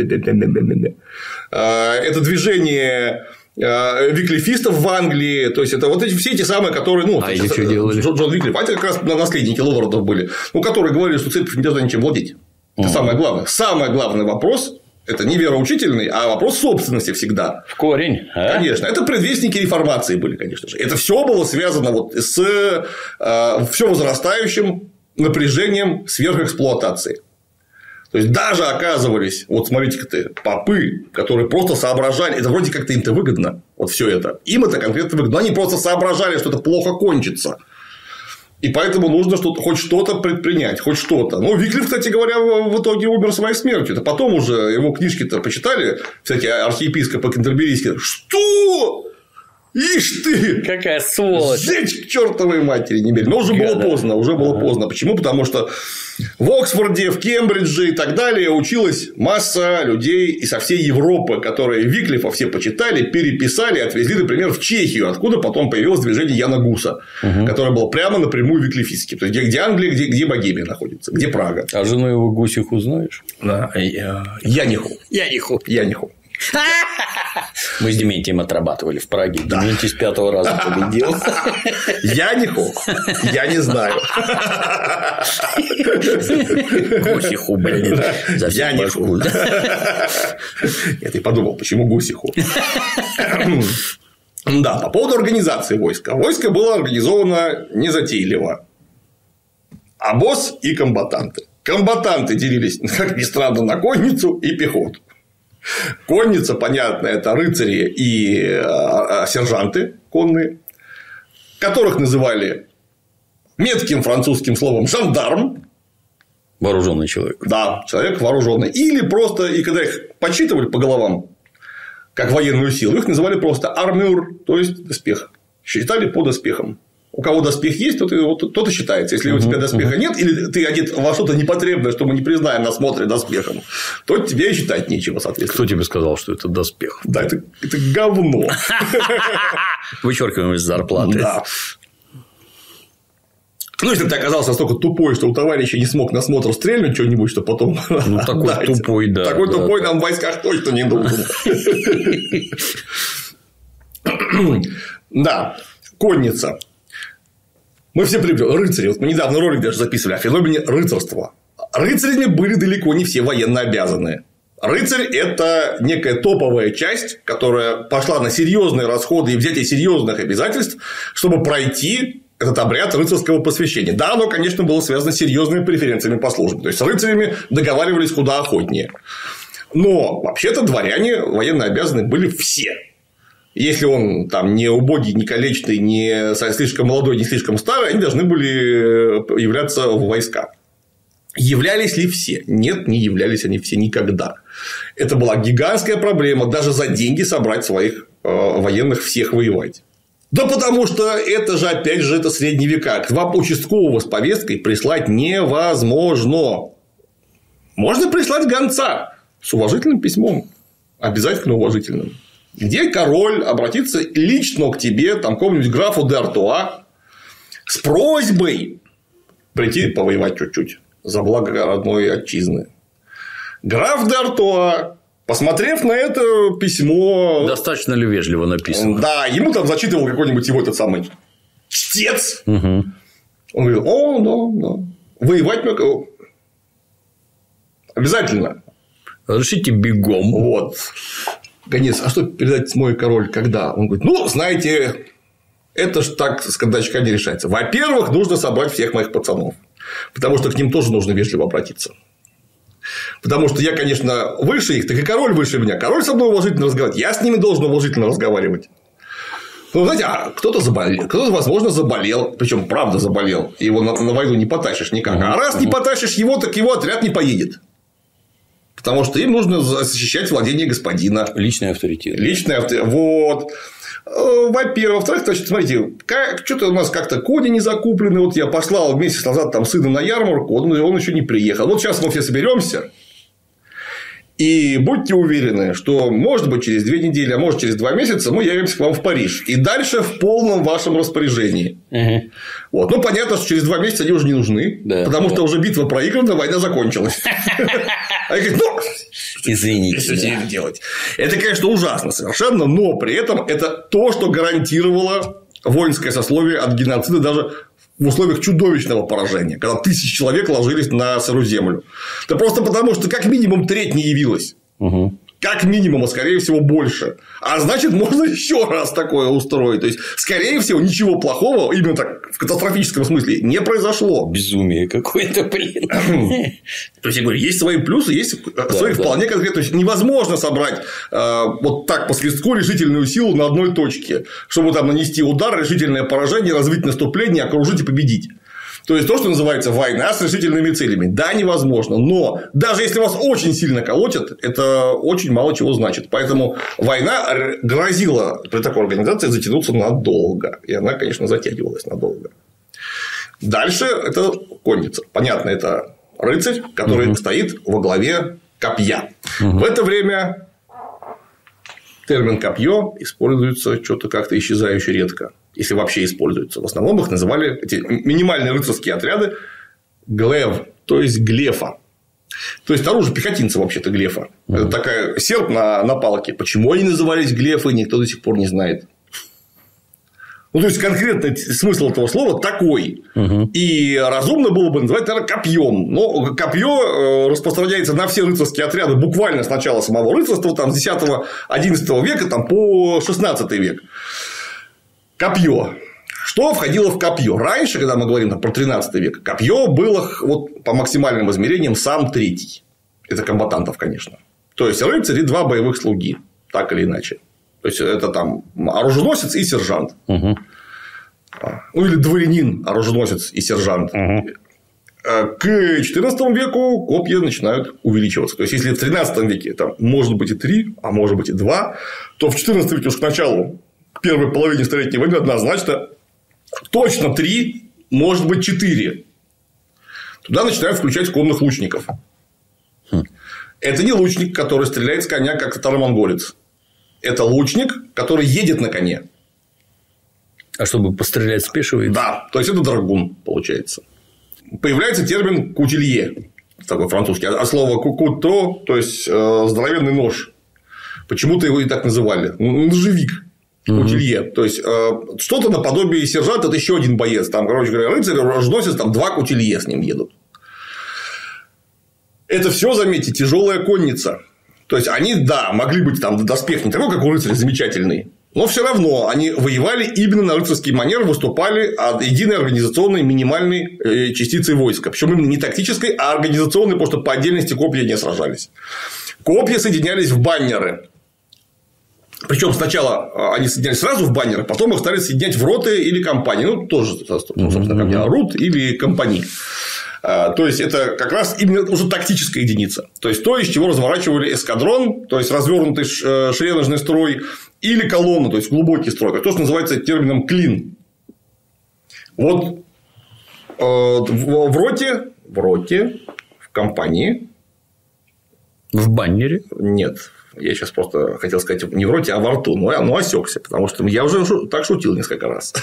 Speaker 2: Это движение виклифистов в Англии. То есть, это вот эти все эти самые, которые.
Speaker 1: Эти что делали?
Speaker 2: Джон Виклиф, это как раз наследники лоллардов были, которые говорили, что церковь не должна ничем владеть. Это самое главное. Самый главный вопрос. Это не вероучительный, а вопрос собственности всегда.
Speaker 1: В корень.
Speaker 2: Конечно. Это предвестники реформации были, конечно же. Это все было связано с все возрастающим напряжением сверхэксплуатации. То есть, даже оказывались, вот смотрите-ка попы, которые просто соображали, это вроде как-то им-то выгодно, вот все это. Им это конкретно выгодно. Они просто соображали, что это плохо кончится. И поэтому нужно хоть что-то предпринять, хоть что-то. Виклиф, кстати говоря, в итоге умер своей смертью. Это потом уже его книжки-то почитали, всякие архиепископы кентерберийские. Что? Ишь ты!
Speaker 1: Какая сволочь!
Speaker 2: Сжечь к чертовой матери немедленно. Но уже было поздно. Уже было поздно. Почему? Потому что в Оксфорде, в Кембридже и так далее училась масса людей и со всей Европы, которые Виклифа все почитали, переписали и отвезли, например, в Чехию, откуда потом появилось движение Яна Гуса, которое было прямо напрямую виклифистским. То есть, где Англия, где Богемия находится, где Прага.
Speaker 1: А жену его Гусиху знаешь?
Speaker 2: Да. Яниху.
Speaker 1: Мы с Дементием отрабатывали в Праге. Да. Дементий с 5-го раза победил.
Speaker 2: Яниху? Я не знаю.
Speaker 1: Гусиху, блин.
Speaker 2: Яниху. Я и подумал, почему Гусиху? Да, по поводу организации войска. Войско было организовано незатейливо. Обоз и комбатанты. Комбатанты делились, как ни странно, на конницу и пехоту. Конница, понятно, это рыцари и сержанты конные, которых называли метким французским словом жандарм.
Speaker 1: Вооруженный человек.
Speaker 2: Да, человек вооруженный. Или просто, и когда их подсчитывали по головам, как военную силу, их называли просто армюр, то есть доспех. Считали по доспехам. У кого доспех есть, тот и считается. Если у тебя доспеха нет, или ты одет во что-то непотребное, что мы не признаем на смотре доспехом, то тебе и считать нечего, соответственно.
Speaker 1: Кто тебе сказал, что это доспех?
Speaker 2: Да, это говно.
Speaker 1: Вычеркиваем из зарплаты.
Speaker 2: Да. Ну, если ты оказался настолько тупой, что у товарища не смог на смотр стрельнуть что-нибудь, что потом.
Speaker 1: Ну, такой тупой, да.
Speaker 2: Такой тупой нам в войсках точно не нужен. Да, конница. Мы все привыкли. Рыцари. Вот мы недавно ролик даже записывали о феномене рыцарства. Рыцарями были далеко не все военно обязанные. Рыцарь – это некая топовая часть, которая пошла на серьезные расходы и взятие серьезных обязательств, чтобы пройти этот обряд рыцарского посвящения. Да, оно, конечно, было связано с серьезными преференциями по службе. То есть, с рыцарями договаривались куда охотнее. Но вообще-то дворяне военно обязаны были все. Если он там не убогий, не калечный, не слишком молодой, не слишком старый, они должны были являться в войска. Являлись ли все? Нет, не являлись они все никогда. Это была гигантская проблема даже за деньги собрать своих военных всех воевать. Да потому что это же, опять же, это средние века. К вам участкового с повесткой прислать невозможно. Можно прислать гонца с уважительным письмом. Обязательно уважительным. Где король обратится лично к тебе, там, какому-нибудь графу де Артуа, с просьбой прийти повоевать чуть-чуть за благо родной отчизны. Граф де Артуа, посмотрев на это письмо.
Speaker 1: Достаточно ли вежливо написано?
Speaker 2: Да, ему там зачитывал какой-нибудь его этот самый чтец. Он говорил: да. Воевать мы обязательно.
Speaker 1: Разрешите бегом.
Speaker 2: Вот. Гонец: а что передать мой король когда? Он говорит: ну, знаете, это ж так с кондачка не решается. Во-первых, нужно собрать всех моих пацанов. Потому что к ним тоже нужно вежливо обратиться. Потому что я, конечно, выше их, так и король выше меня. Король со мной уважительно разговаривает. Я с ними должен уважительно разговаривать. Ну, знаете, кто-то заболел, кто-то, возможно, заболел. Причем, правда, заболел. Его на войну не потащишь никак. А раз не потащишь его, так его отряд не поедет. Потому что им нужно защищать владение господина.
Speaker 1: Личный авторитет.
Speaker 2: Личный авторитет. Вот. Во-первых. Во-вторых, значит, смотрите, что-то у нас как-то кони не закуплены. Вот я послал месяц назад там сына на ярмарку, он еще не приехал. Вот сейчас мы все соберемся. И будьте уверены, что, может быть, через 2 недели, а может, через 2 месяца мы явимся к вам в Париж. И дальше в полном вашем распоряжении. Вот. Ну, понятно, что через 2 месяца они уже не нужны. Да, потому что уже битва проиграна, война закончилась. А я говорю: ну,
Speaker 1: извините.
Speaker 2: Что теперь делать? Это, конечно, ужасно совершенно, но при этом это то, что гарантировало воинское сословие от геноцида даже в условиях чудовищного поражения, когда 1000 человек ложились на сырую землю. Да просто потому, что как минимум треть не явилась. Как минимум, а скорее всего больше. А значит, можно еще раз такое устроить. То есть, скорее всего, ничего плохого, именно так в катастрофическом смысле, не произошло.
Speaker 1: Безумие какое-то, блин.
Speaker 2: То есть, я говорю, есть свои плюсы, есть свои вполне конкретные. То есть, невозможно собрать вот так по свистку решительную силу на одной точке, чтобы там нанести удар, решительное поражение, развить наступление, окружить и победить. То есть, то, что называется война с решительными целями. Да, невозможно. Но даже если вас очень сильно колотят, это очень мало чего значит. Поэтому война грозила при такой организации затянуться надолго. И она, конечно, затягивалась надолго. Дальше это конница. Понятно, это рыцарь, который стоит во главе копья. В это время термин «копье» используется что-то как-то исчезающе редко. Если вообще используется. В основном их называли, эти минимальные рыцарские отряды, глев, то есть глефа. То есть оружие пехотинца вообще-то глефа. Это такая серп на палке. Почему они назывались глефы, никто до сих пор не знает. Ну, то есть, конкретный смысл этого слова такой. И разумно было бы называть, наверное, копьем. Но копье распространяется на все рыцарские отряды буквально с начала самого рыцарства, там, с X-XI века там, по XVI век. Копье. Что входило в копье? Раньше, когда мы говорим про 13 век, копье было вот, по максимальным измерениям сам третий. Это комбатантов, конечно. То есть, рыцарь и 2 боевых слуги. Так или иначе. То есть, это там оруженосец и сержант. Ну, или дворянин, оруженосец и сержант. К XIV веку копья начинают увеличиваться. То есть, если в 13 веке там, может быть и 3, а может быть и 2, то в XIV веке уж к началу, к первой половине Столетней войны однозначно точно 3, может быть 4. Туда начинают включать конных лучников. Это не лучник, который стреляет с коня, как татаро-монголец. Это лучник, который едет на коне.
Speaker 1: А чтобы пострелять, спешивается?
Speaker 2: Да, то есть, это драгун, получается. Появляется термин «кутилье», такой французский, а слово «куто», то есть, здоровенный нож. Почему-то его и так называли. Ножевик. Кутилье. То есть, что-то наподобие сержанта – это еще один боец. Там, короче говоря, рыцарь, оруженосец, там 2 кутилье с ним едут. Это все, заметьте, тяжелая конница. То есть, они, да, могли быть там доспех не такой, как у рыцаря, замечательный. Но все равно они воевали именно на рыцарский манер, выступали от единой организационной минимальной частицы войска. Причем именно не тактической, а организационной, потому что по отдельности копья не сражались. Копья соединялись в баннеры. Причем сначала они соединялись сразу в баннеры, потом их стали соединять в роты или компании. Ну, тоже, собственно, как рут или компании. То есть, это как раз именно уже тактическая единица. То есть, то, из чего разворачивали эскадрон, то есть, развернутый шеренжный строй, или колонну, то есть, глубокий строй. То, что называется термином клин. Вот в роте, в компании.
Speaker 1: В баннере?
Speaker 2: Нет. Я сейчас просто хотел сказать не в роте, а во рту. Но осекся, потому что я уже так шутил несколько раз.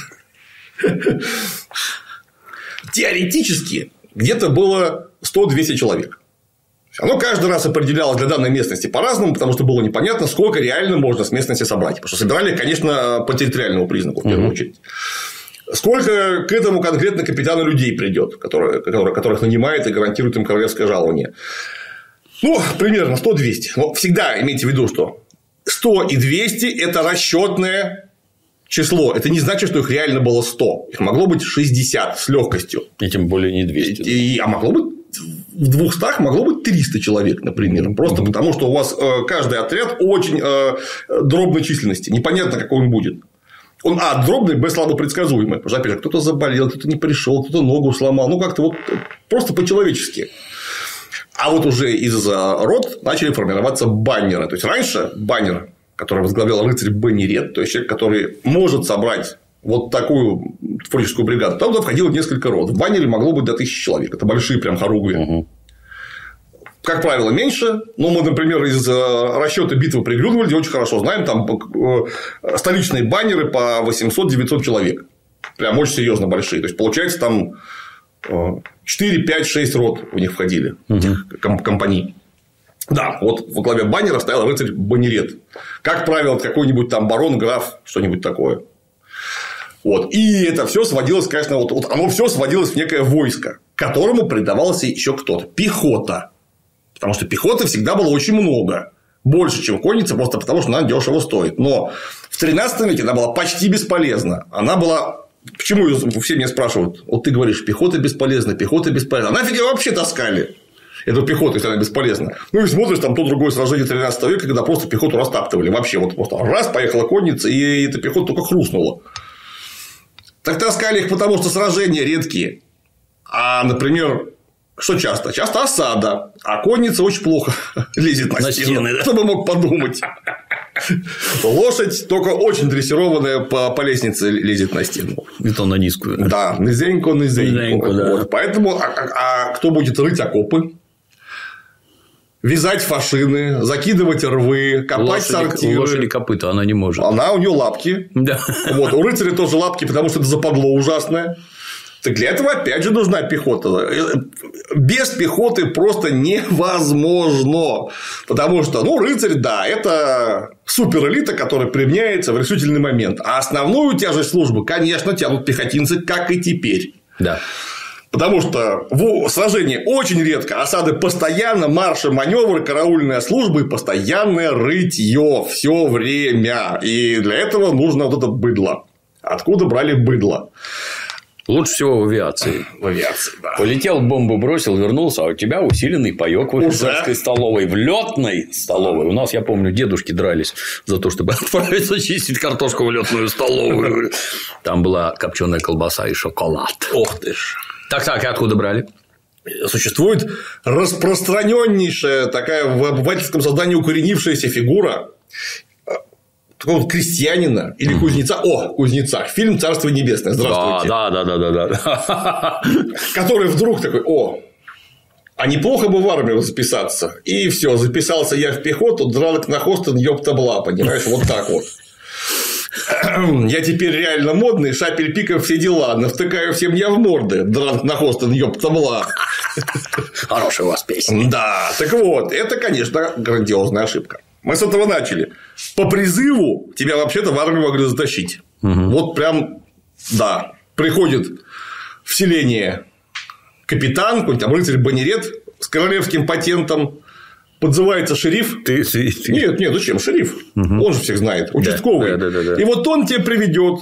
Speaker 2: Теоретически где-то было 100-200 человек. Оно каждый раз определялось для данной местности по-разному, потому что было непонятно, сколько реально можно с местности собрать. Потому что собирали, конечно, по территориальному признаку, в первую очередь. Сколько к этому конкретно капитану людей придет, которых нанимает и гарантирует им королевское жалование. Ну, примерно 100-200. Но всегда имейте в виду, что 100 и 200 – это расчетное число. Это не значит, что их реально было 100. Их могло быть 60 с легкостью.
Speaker 1: И тем более не 200.
Speaker 2: А могло быть в 200 могло быть 300 человек, например. Просто потому, что у вас каждый отряд очень дробной численности. Непонятно, какой он будет. Он, дробный, б, слабо предсказуемый. Потому что, опять же, кто-то заболел, кто-то не пришел, кто-то ногу сломал. Ну, как-то вот просто по-человечески. А вот уже из рот начали формироваться баннеры. То есть, раньше баннер, который возглавлял рыцарь Баннерет, то есть, человек, который может собрать вот такую творческую бригаду, там туда входило несколько рот. В баннере могло быть до 1000 человек. Это большие прям хоругви. Как правило, меньше. Но мы, например, из расчета битвы при Грюнвальде очень хорошо знаем, там столичные баннеры по 800-900 человек. Прям очень серьезно большие. То есть, получается, там 4, 5, 6 рот у них входили, этих компаний. Да, вот во главе баннера стоял рыцарь Баннерет. Как правило, какой-нибудь там барон, граф, что-нибудь такое. Вот. И это все сводилось, конечно, вот оно все сводилось в некое войско, которому придавался еще кто-то. Пехота. Потому что пехоты всегда было очень много. Больше, чем конница, просто потому, что она дешево стоит. Но в 13 веке она была почти бесполезна. Она была. Почему все меня спрашивают? Вот ты говоришь, пехота бесполезна, пехота бесполезна. А нафиг ее вообще таскали? Эту пехоту, если она бесполезна. Ну, и смотришь, там то другое сражение 13 века, когда просто пехоту растаптывали. Вообще, вот просто раз поехала конница, и эта пехота только хрустнула. Так таскали их, потому что сражения редкие. А, например, что часто? Часто осада, а конница очень плохо лезет на стены. Кто бы мог подумать? Лошадь только очень дрессированная по лестнице лезет на стену.
Speaker 1: И то на низкую.
Speaker 2: Да, низенько.
Speaker 1: Да.
Speaker 2: Вот. Поэтому, кто будет рыть окопы? Вязать фашины, закидывать рвы, копать сортиры.
Speaker 1: У лошади копыта она не может.
Speaker 2: Она у нее лапки.
Speaker 1: Да.
Speaker 2: Вот. У рыцаря тоже лапки, потому что это западло ужасное. Так для этого, опять же, нужна пехота. Без пехоты просто невозможно. Потому что, рыцарь, да, это суперэлита, которая применяется в решительный момент. А основную тяжесть службы, конечно, тянут пехотинцы, как и теперь.
Speaker 1: Да.
Speaker 2: Потому что в сражении очень редко, осады постоянно, марши, маневры, караульная служба и постоянное рытье все время. И для этого нужно вот это быдло. Откуда брали быдло?
Speaker 1: Лучше всего в авиации.
Speaker 2: В авиации, да.
Speaker 1: Полетел, бомбу бросил, вернулся, а у тебя усиленный паёк в офицерской столовой, в лётной столовой. У нас, я помню, дедушки дрались за то, чтобы отправиться чистить картошку в лётную столовую. Там была копченая колбаса и шоколад.
Speaker 2: Ох ты ж.
Speaker 1: Так, и откуда брали?
Speaker 2: Существует распространеннейшая такая в обывательском создании укоренившаяся фигура такого крестьянина или кузнеца. Кузнеца. Фильм «Царство небесное». Здравствуйте.
Speaker 1: Да.
Speaker 2: Который вдруг такой: а неплохо бы в армию записаться. И все, записался я в пехоту, дралок на хостен, ёпта-бла, понимаешь, вот так вот. Я теперь реально модный, шапель пиков, все дела, навтыкаю всем я в морды, дранк на хостен, ёпта-бла.
Speaker 1: Хорошая у вас песня.
Speaker 2: Да, так вот, это, конечно, грандиозная ошибка. Мы с этого начали. По призыву тебя вообще-то в армию могли затащить. Вот прям, да, приходит в селение капитан, какой-нибудь там рыцарь-банерет с королевским патентом, подзывается шериф. Нет, зачем шериф? Он же всех знает. Участковый.
Speaker 1: Да.
Speaker 2: И вот он тебе приведет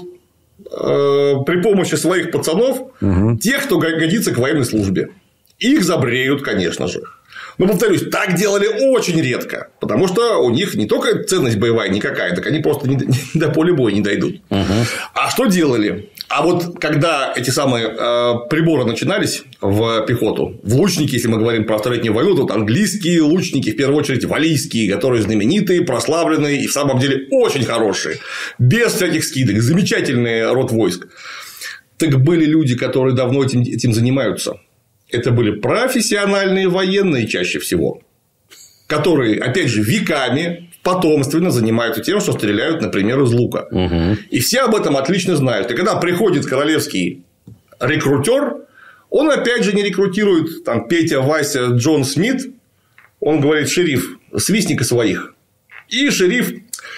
Speaker 2: при помощи своих пацанов тех, кто годится к военной службе. Их забреют, конечно же. Но, повторюсь, так делали очень редко. Потому что у них не только ценность боевая никакая, так они просто до поля боя не дойдут. А что делали? А вот когда эти самые приборы начинались в пехоту, в лучники, если мы говорим про Столетнюю войну, то английские лучники, в первую очередь валлийские, которые знаменитые, прославленные и в самом деле очень хорошие, без всяких скидок, замечательный род войск. Так были люди, которые давно этим занимаются. Это были профессиональные военные чаще всего, которые, опять же, веками потомственно занимаются тем, что стреляют, например, из лука. И все об этом отлично знают. И когда приходит королевский рекрутер, он опять же не рекрутирует там Петя, Вася, Джон Смит. Он говорит: шериф, свистни-ка своих. И шериф.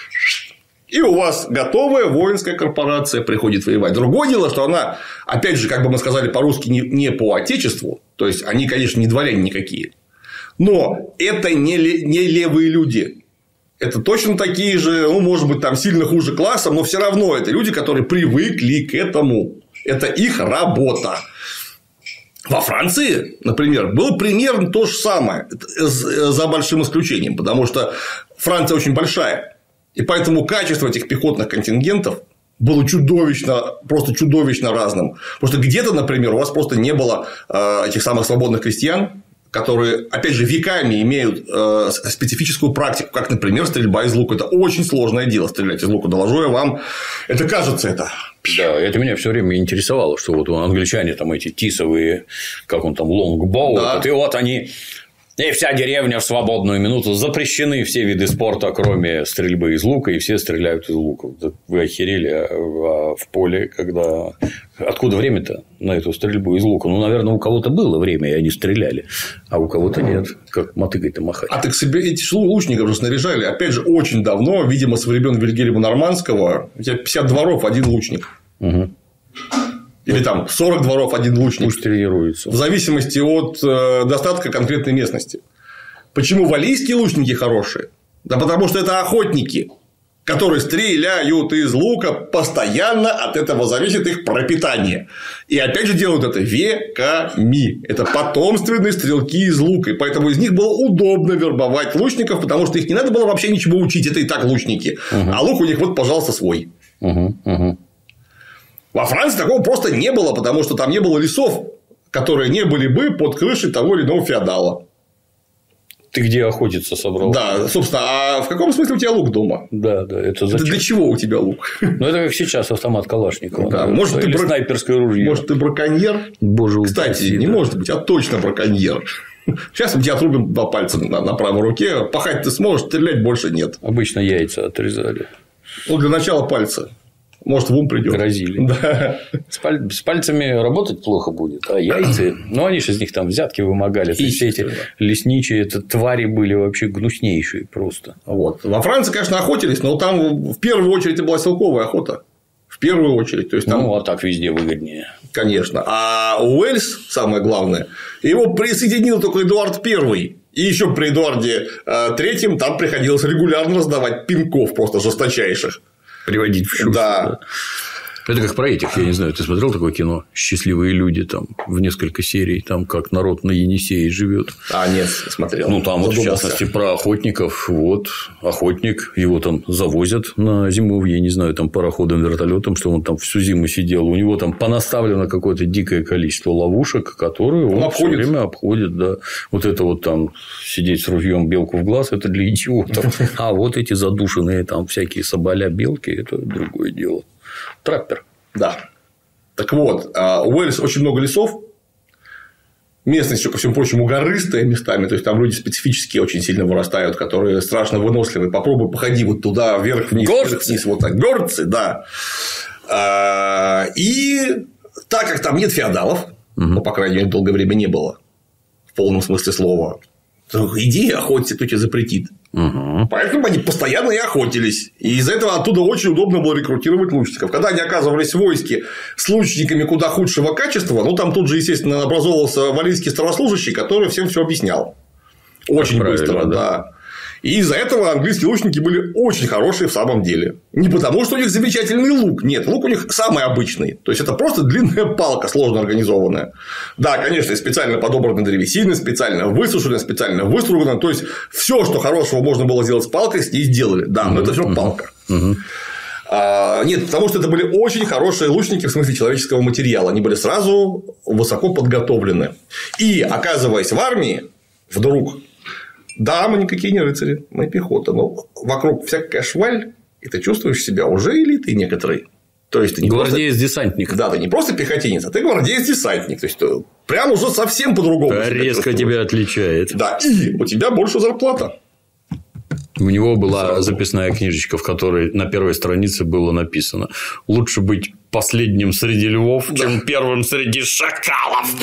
Speaker 2: И у вас готовая воинская корпорация приходит воевать. Другое дело, что она, опять же, как бы мы сказали по-русски, не по отечеству. То есть, они, конечно, не дворяне никакие. Но это не левые люди. Это точно такие же, может быть, там сильно хуже классом, но все равно это люди, которые привыкли к этому. Это их работа. Во Франции, например, было примерно то же самое, за большим исключением, потому что Франция очень большая. И поэтому качество этих пехотных контингентов было просто чудовищно разным. Потому что где-то, например, у вас просто не было этих самых свободных крестьян, которые, опять же, веками имеют специфическую практику, как, например, стрельба из лука. Это очень сложное дело — стрелять из лука. Доложу я вам, это кажется это.
Speaker 1: Да, это меня все время интересовало, что вот англичане там эти тисовые, как он там, лонгбоу,
Speaker 2: да.
Speaker 1: И вот они. И вся деревня в свободную минуту. Запрещены все виды спорта, кроме стрельбы из лука, и все стреляют из лука. Вы охерели в поле, когда... Откуда время-то на эту стрельбу из лука? Наверное, у кого-то было время, и они стреляли, а у кого-то нет. Как мотыгой-то махать.
Speaker 2: А так себе эти лучников уже снаряжали, опять же, очень давно, видимо, со времен Вильгельма Нормандского. У тебя 50 дворов, один лучник. Или там 40 дворов, один лучник.
Speaker 1: Пусть тренируется.
Speaker 2: В зависимости от достатка конкретной местности. Почему валлийские лучники хорошие? Да потому что это охотники, которые стреляют из лука, постоянно от этого зависит их пропитание. И опять же делают это веками. Это потомственные стрелки из лука. И поэтому из них было удобно вербовать лучников, потому что их не надо было вообще ничего учить. Это и так лучники. А лук у них вот, пожалуйста, свой. Во Франции такого просто не было, потому что там не было лесов, которые не были бы под крышей того или иного феодала.
Speaker 1: Ты где охотиться собрал?
Speaker 2: Да, собственно, а в каком смысле у тебя лук дома?
Speaker 1: Да, это зачем?
Speaker 2: Для чего у тебя лук?
Speaker 1: Ну, это как сейчас автомат Калашникова.
Speaker 2: Да, может, ты
Speaker 1: снайперское ружье.
Speaker 2: Может, ты браконьер?
Speaker 1: Боже упаси.
Speaker 2: Кстати, не может быть, а точно браконьер. Сейчас у тебя отрубим 2 пальца на правой руке, пахать ты сможешь, стрелять больше нет.
Speaker 1: Обычно яйца отрезали.
Speaker 2: Ну, для начала пальца. Может, в ум придет.
Speaker 1: Грозили.
Speaker 2: Да.
Speaker 1: С пальцами работать плохо будет, а яйца, ну, они же из них там взятки вымогали. То есть, все эти лесничие, это твари были вообще гнуснейшие просто.
Speaker 2: Вот. Во Франции, конечно, охотились, но там в первую очередь была силковая охота. В первую очередь. То есть, там...
Speaker 1: Ну, а так везде выгоднее.
Speaker 2: Конечно. А Уэльс, самое главное, его присоединил только Эдуард I. И еще при Эдуарде III там приходилось регулярно раздавать пинков просто жесточайших.
Speaker 1: Приводить в чувство.
Speaker 2: Да.
Speaker 1: Это как про этих, я не знаю, ты смотрел такое кино «Счастливые люди», там в несколько серий, там как народ на Енисее живет.
Speaker 2: А, нет, смотрел.
Speaker 1: Ну, там вот, в частности, про охотников. Вот охотник, его там завозят на зимовье, я не знаю, там пароходом, вертолетом, что он там всю зиму сидел. У него там понаставлено какое-то дикое количество ловушек, которые он все время обходит. Да. Вот это вот там сидеть с ружьем белку в глаз, это для идиотов. А вот эти задушенные там всякие соболя, белки, это другое дело. Траппер.
Speaker 2: Да. Так вот, у Уэльса очень много лесов. Местность, ко всему прочему, гористая местами. То есть, там люди специфические очень сильно вырастают, которые страшно выносливые. Попробуй походи вот туда, вверх-вниз. Вверх-вниз, вот так. Горцы, да. И так как там нет феодалов, ну, по крайней мере, долгое время не было, в полном смысле слова, то иди охотиться, кто тебе запретит. Поэтому они постоянно и охотились. И из-за этого оттуда очень удобно было рекрутировать лучников. Когда они оказывались в войске с лучниками куда худшего качества, ну, там тут же, естественно, образовывался валлийский старослужащий, который всем все объяснял. Очень быстро, да. И из-за этого английские лучники были очень хорошие в самом деле. Не потому, что у них замечательный лук. Нет, лук у них самый обычный. То есть, это просто длинная палка, сложно организованная. Да, конечно, специально подобранная древесина, специально высушенная, специально выструганная. То есть, все, что хорошего можно было сделать с палкой, с ней сделали. Да, но это все палка. Нет, потому что это были очень хорошие лучники в смысле человеческого материала. Они были сразу высоко подготовлены. И, оказываясь в армии, вдруг... Да, мы никакие не рыцари, мы пехота, но вокруг всякая шваль, и ты чувствуешь себя уже элитой некоторой. То есть, ты не
Speaker 1: гвардеец-десантник.
Speaker 2: Просто... Да, ты не просто пехотинец, а ты гвардеец-десантник. То есть, прям уже совсем по-другому.
Speaker 1: Резко тебя отличает.
Speaker 2: Да, и у тебя больше зарплата.
Speaker 1: У него была записная книжечка, в которой на первой странице было написано: лучше быть последним среди львов, чем первым среди шакалов.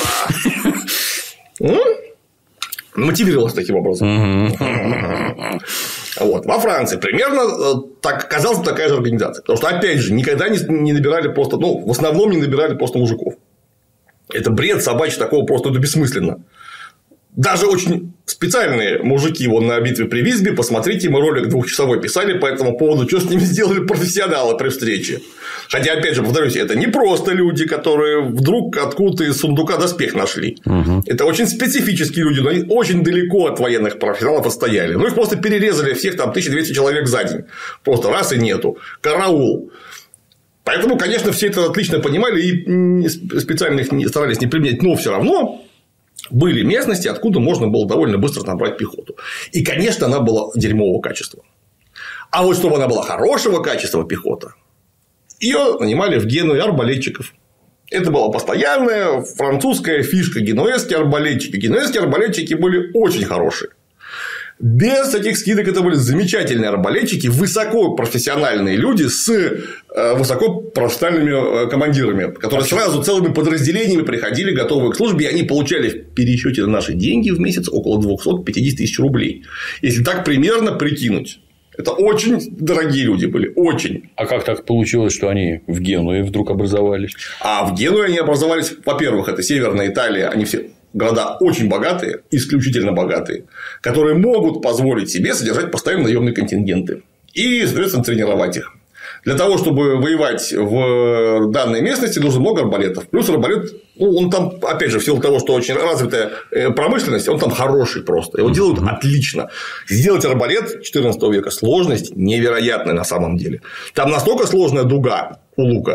Speaker 2: Мотивировалась таким образом. Вот. Во Франции примерно оказалась такая же организация. Потому что, опять же, никогда не набирали просто, ну, в основном не набирали просто мужиков. Это бред собачий, такого просто это бессмысленно. Даже очень специальные мужики вон на битве при Висбе, посмотрите, мы ролик 2-часовой писали по этому поводу, что с ними сделали профессионалы при встрече. Хотя, опять же, повторюсь, это не просто люди, которые вдруг откуда-то из сундука доспех нашли. Это очень специфические люди, но они очень далеко от военных профессионалов отстояли. Ну, их просто перерезали всех там 1200 человек за день. Просто раз и нету. Караул. Поэтому, конечно, все это отлично понимали и специально их старались не применять, но все равно были местности, откуда можно было довольно быстро набрать пехоту. И, конечно, она была дерьмового качества. А вот чтобы она была хорошего качества пехота, ее нанимали в Генуе арбалетчиков. Это была постоянная французская фишка. Генуэзские арбалетчики. Генуэзские арбалетчики были очень хорошие. Без таких скидок это были замечательные арбалетчики, высокопрофессиональные люди с высокопрофессиональными командирами, которые сразу целыми подразделениями приходили, готовые к службе, и они получали в пересчете на наши деньги в месяц около 250 тысяч рублей. Если так примерно прикинуть. Это очень дорогие люди были, очень.
Speaker 1: А как так получилось, что они в Генуе вдруг образовались?
Speaker 2: А в Генуе они образовались, во-первых, это Северная Италия, они все города очень богатые, исключительно богатые, которые могут позволить себе содержать постоянно наемные контингенты и, соответственно, тренировать их. Для того, чтобы воевать в данной местности, нужно много арбалетов. Плюс арбалет, ну, он там, опять же, в силу того, что очень развитая промышленность, он там хороший просто. Его делают отлично. Сделать арбалет 14 века сложность невероятная на самом деле. Там настолько сложная дуга у лука.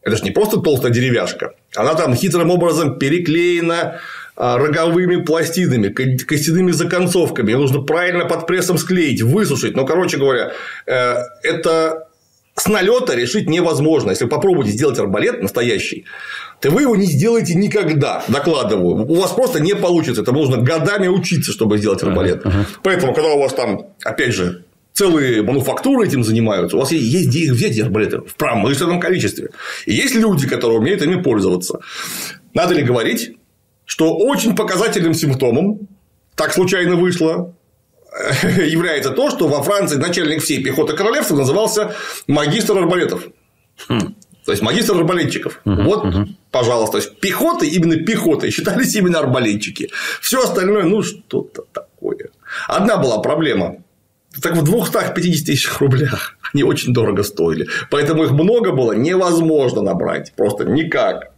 Speaker 2: Это же не просто толстая деревяшка. Она там хитрым образом переклеена роговыми пластинами, костяными законцовками. Ее нужно правильно под прессом склеить, высушить. Ну, короче говоря, это с налета решить невозможно. Если вы попробуете сделать арбалет настоящий, то вы его не сделаете никогда, докладываю. У вас просто не получится. Это нужно годами учиться, чтобы сделать арбалет. Поэтому, когда у вас там, опять же, целые мануфактуры этим занимаются, у вас есть где их взять, эти арбалеты, в промышленном количестве. И есть люди, которые умеют ими пользоваться. Надо ли говорить, что очень показательным симптомом, так случайно вышло, является то, что во Франции начальник всей пехоты королевства назывался магистр арбалетов. То есть магистр арбалетчиков. Вот, пожалуйста. То есть пехотой, именно пехотой считались именно арбалетчики. Все остальное, ну, что-то такое. Одна была проблема. Так в 250 тысячах рублях они очень дорого стоили. Поэтому их много было невозможно набрать. Просто никак.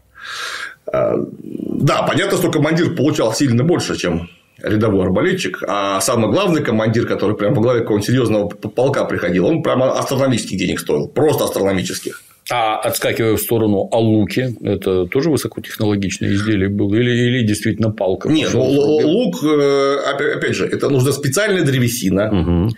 Speaker 2: Да, понятно, что командир получал сильно больше, чем рядовой арбалетчик, а самый главный командир, который прямо во главе какого-нибудь серьезного полка приходил, он прямо астрономических денег стоил, просто астрономических.
Speaker 1: А отскакивая в сторону луки, это тоже высокотехнологичное изделие было? Или действительно палка?
Speaker 2: Нет, лук, опять же, это нужна специальная древесина.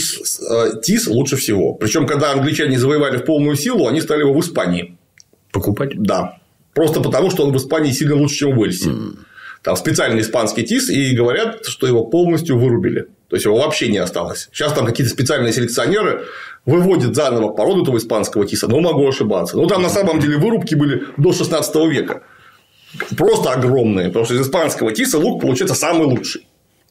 Speaker 2: Тис лучше всего. Причем, когда англичане завоевали в полную силу, они стали его в Испании
Speaker 1: покупать?
Speaker 2: Да. Просто потому, что он в Испании сильно лучше, чем в Уэльсе. Там специальный испанский тис, и говорят, что его полностью вырубили. То есть его вообще не осталось. Сейчас там какие-то специальные селекционеры выводят заново породу этого испанского тиса, но могу ошибаться. Но там на самом деле вырубки были до 16 века. Просто огромные. Потому что из испанского тиса лук получается самый лучший.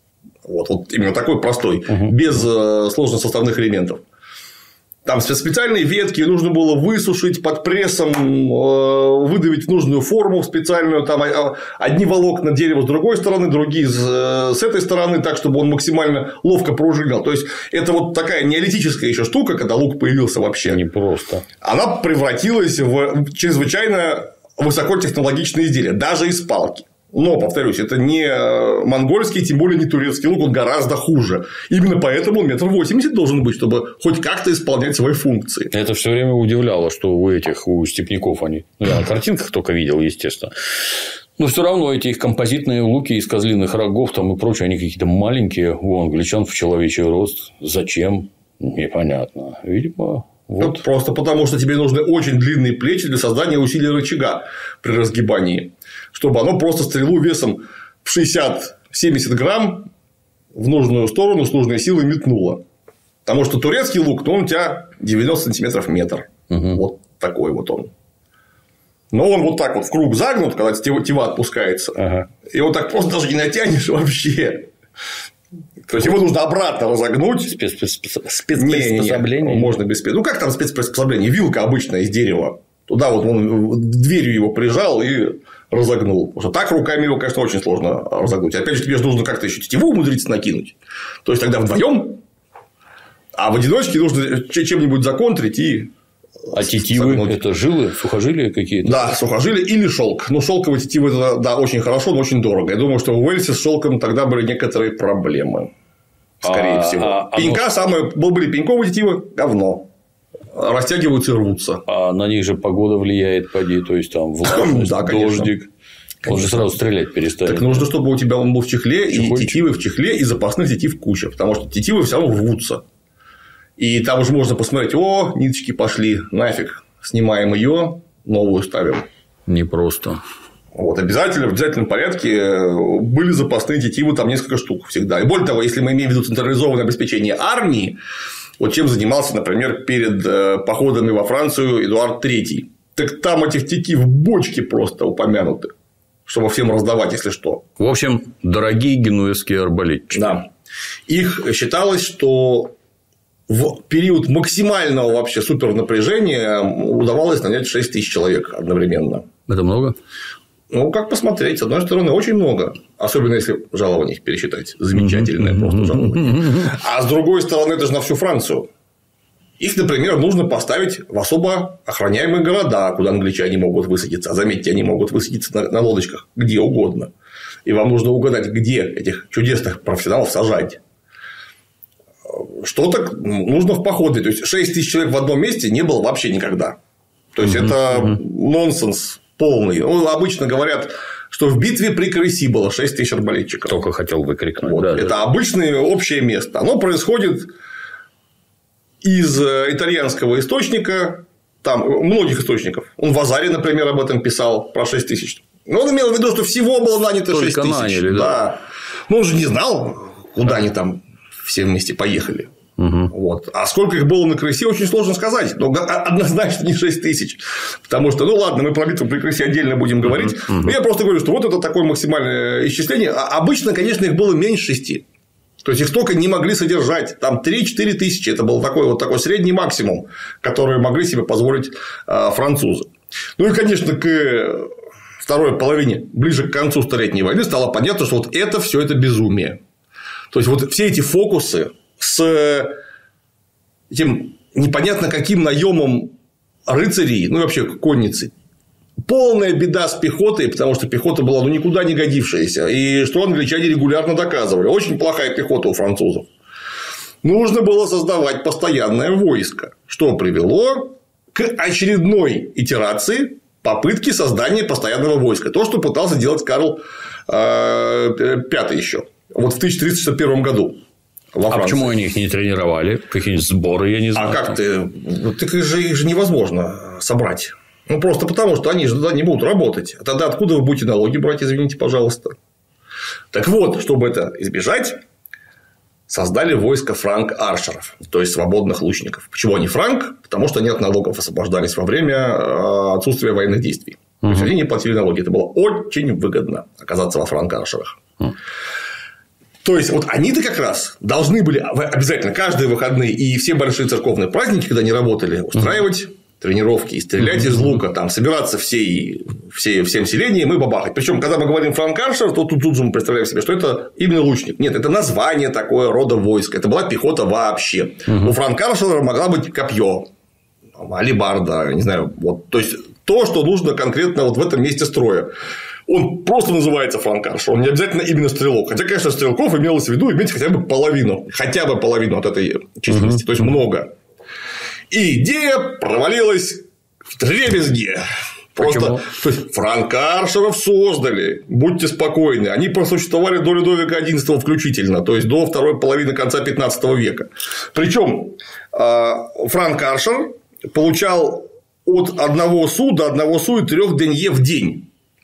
Speaker 2: Вот именно такой простой, без сложносоставных элементов. Там специальные ветки нужно было высушить под прессом, выдавить в нужную форму специальную. Там одни волокна дерева с другой стороны, другие с этой стороны, так, чтобы он максимально ловко пружинил. То есть, это вот такая неолитическая еще штука, когда лук появился вообще.
Speaker 1: Не просто.
Speaker 2: Она превратилась в чрезвычайно высокотехнологичное изделие, даже из палки. Но, повторюсь, это не монгольский, тем более не турецкий лук, он гораздо хуже. Именно поэтому 1,80 м должен быть, чтобы хоть как-то исполнять свои функции. Это
Speaker 1: все время удивляло, что у степняков они. Я на картинках только видел, естественно. Но все равно эти их композитные луки из козлиных рогов там и прочее, они какие-то маленькие, у англичан в человечий рост. Зачем? Непонятно. Видимо. Вот.
Speaker 2: Просто потому, что тебе нужны очень длинные плечи для создания усилия рычага при разгибании, чтобы оно просто стрелу весом в 60-70 грамм в нужную сторону с нужной силой метнуло. Потому что турецкий лук, он у тебя 90 сантиметров метр. Вот такой вот он. Но он вот так вот в круг загнут, когда тетива отпускается. И вот так просто даже не натянешь вообще. То есть, его нужно обратно разогнуть.
Speaker 1: Спецприспособление?
Speaker 2: Можно без спец. Ну, как там спецприспособление? Вилка обычная из дерева. Туда вот он дверью его прижал и разогнул. Потому что так руками его, конечно, очень сложно разогнуть. Опять же, тебе же нужно как-то еще тетиву умудриться накинуть. То есть, тогда вдвоем, а в одиночке нужно чем-нибудь законтрить и.
Speaker 1: А тетивы – это жилы, сухожилия какие-то?
Speaker 2: Да, сухожилия или шелк. Но шелковые тетивы – да, очень хорошо, но очень дорого. Я думаю, что в Уэльсе с шелком тогда были некоторые проблемы. Скорее всего. Были пеньковые тетивы – говно. Растягиваются и рвутся.
Speaker 1: А на них же погода влияет, поди, то есть там влажность, дождик. Он же сразу стрелять перестанет.
Speaker 2: Так нужно, чтобы у тебя он был в чехле, и тетивы в чехле, и запасных тетив куча. Потому что тетивы все равно рвутся. И там уже можно посмотреть, ниточки пошли, нафиг, снимаем ее, новую ставим.
Speaker 1: Непросто.
Speaker 2: Вот, обязательно, в обязательном порядке были запасные тетивы, там несколько штук всегда. И более того, если мы имеем в виду централизованное обеспечение армии, вот чем занимался, например, перед походами во Францию Эдуард III, так там этих тетив бочки просто упомянуты, чтобы всем раздавать, если что.
Speaker 1: В общем, дорогие генуэзские арбалетчики.
Speaker 2: Да. Их считалось, что в период максимального вообще супернапряжения удавалось нанять 6 тысяч человек одновременно.
Speaker 1: Это много?
Speaker 2: Ну, как посмотреть. С одной стороны, очень много. Особенно, если жалование их пересчитать. Замечательное просто жалование. А с другой стороны, это же на всю Францию. Их, например, нужно поставить в особо охраняемые города, куда англичане могут высадиться. А заметьте, они могут высадиться на лодочках где угодно. И вам нужно угадать, где этих чудесных профессионалов сажать. Что-то нужно в походы. То есть 6 тысяч человек в одном месте не было вообще никогда. То есть, это нонсенс полный. Ну, обычно говорят, что в битве при Креси было 6 тысяч арбалетчиков.
Speaker 1: Только хотел выкрикнуть.
Speaker 2: Вот.
Speaker 1: Да,
Speaker 2: это
Speaker 1: да.
Speaker 2: обычное общее место. Оно происходит из итальянского источника, там многих источников. Он в Азаре, например, об этом писал, про 6 тысяч. Но он имел в виду, что всего было нанято 6 тысяч.
Speaker 1: Наняли, да.
Speaker 2: Но он же не знал, куда они там все вместе поехали. Вот. А сколько их было на Креси, очень сложно сказать. Но однозначно не 6 тысяч. Потому что, ну ладно, мы про битву при Креси отдельно будем говорить. Но я просто говорю, что вот это такое максимальное исчисление. А обычно, конечно, их было меньше 6. То есть, их столько не могли содержать. Там 3-4 тысячи. Это был такой средний максимум, который могли себе позволить французы. Ну и, конечно, к второй половине, ближе к концу Столетней войны, стало понятно, что вот это все это безумие. То есть, вот все эти фокусы с этим непонятно каким наемом рыцарей, ну и вообще конницы. Полная беда с пехотой, потому что пехота была никуда не годившаяся. И что англичане регулярно доказывали. Очень плохая пехота у французов. Нужно было создавать постоянное войско, что привело к очередной итерации попытки создания постоянного войска. То, что пытался делать Карл V еще. Вот в 1361 году.
Speaker 1: А почему они их не тренировали? Какие-нибудь сборы, я не знаю.
Speaker 2: А как ты? Так их же невозможно собрать. Ну, просто потому, что они же туда не будут работать. А тогда откуда вы будете налоги брать, извините, пожалуйста? Так вот, чтобы это избежать, создали войско франк-аршеров, то есть свободных лучников. Почему они франк? Потому что они от налогов освобождались во время отсутствия военных действий. То есть, они не платили налоги. Это было очень выгодно оказаться во франк-аршерах. То есть, вот они-то как раз должны были обязательно каждые выходные и все большие церковные праздники, когда они работали, устраивать тренировки и стрелять из лука, там, собираться всем селением и бабахать. Причем, когда мы говорим франк-аршер, то тут же мы представляем себе, что это именно лучник. Нет, это название такое рода войска. Это была пехота вообще. У франк-аршера могла быть копье, алебарда, не знаю, вот, то есть то, что нужно конкретно вот в этом месте строя. Он просто называется франк-аршер, он не обязательно именно стрелок. Хотя, конечно, стрелков имелось в виду иметь хотя бы половину от этой численности, то есть много. И идея провалилась вдребезги. Просто, то есть, франк-аршеров создали, будьте спокойны, они просуществовали до Людовика XI включительно, то есть до второй половины конца 15 века. Причем франк-аршер получал от 1 су до 1 су и 3 денье в день.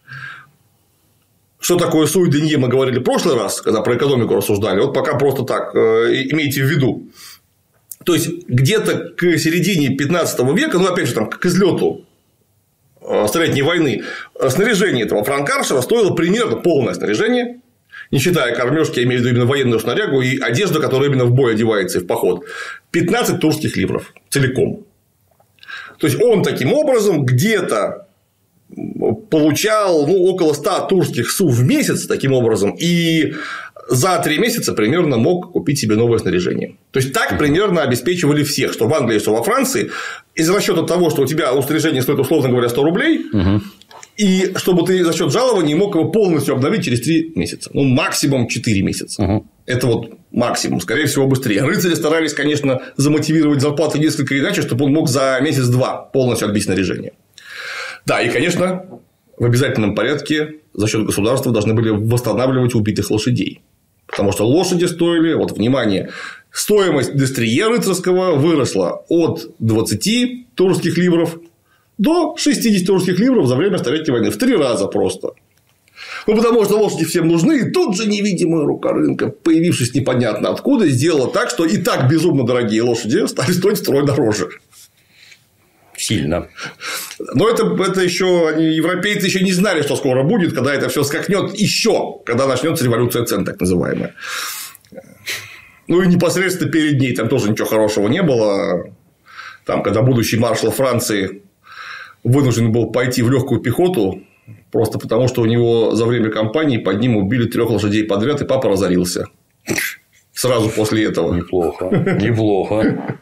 Speaker 2: Что такое су и денье, мы говорили в прошлый раз, когда про экономику рассуждали. Вот пока просто так имейте в виду. То есть, где-то к середине 15 века, ну, опять же, там, к излету Столетней войны, снаряжение этого франк-аршера стоило примерно полное снаряжение, не считая кормежки, я имею в виду именно военную снарягу и одежду, которая именно в бой одевается и в поход, 15 турских ливров целиком. То есть, он таким образом где-то получал около 100 турских су в месяц таким образом, и за 3 месяца примерно мог купить себе новое снаряжение. То есть, так примерно обеспечивали всех, что в Англии, что во Франции, из расчета того, что у тебя снаряжение стоит, условно говоря, 100 рублей, и чтобы ты за счет жалования мог его полностью обновить через 3 месяца. Ну, максимум 4 месяца. Это вот максимум, скорее всего, быстрее. Рыцари старались, конечно, замотивировать зарплаты несколько иначе, чтобы он мог за месяц-два полностью отбить снаряжение. Да, и, конечно, в обязательном порядке за счет государства должны были восстанавливать убитых лошадей. Потому что лошади стоили, вот, внимание, стоимость дестрие рыцарского выросла от 20 турских ливров до 60 турских ливров за время Столетней войны. В 3 раза просто. Ну, потому что лошади всем нужны, и тут же невидимая рука рынка, появившись непонятно откуда, сделала так, что и так безумно дорогие лошади стали стоить втрое дороже.
Speaker 1: Сильно.
Speaker 2: Но это еще европейцы еще не знали, что скоро будет, когда это все скакнет еще, когда начнется революция цен, так называемая. Ну и непосредственно перед ней там тоже ничего хорошего не было. Там, когда будущий маршал Франции вынужден был пойти в легкую пехоту, просто потому что у него за время кампании под ним убили 3 лошадей подряд, и папа разорился. Сразу после этого.
Speaker 1: Неплохо.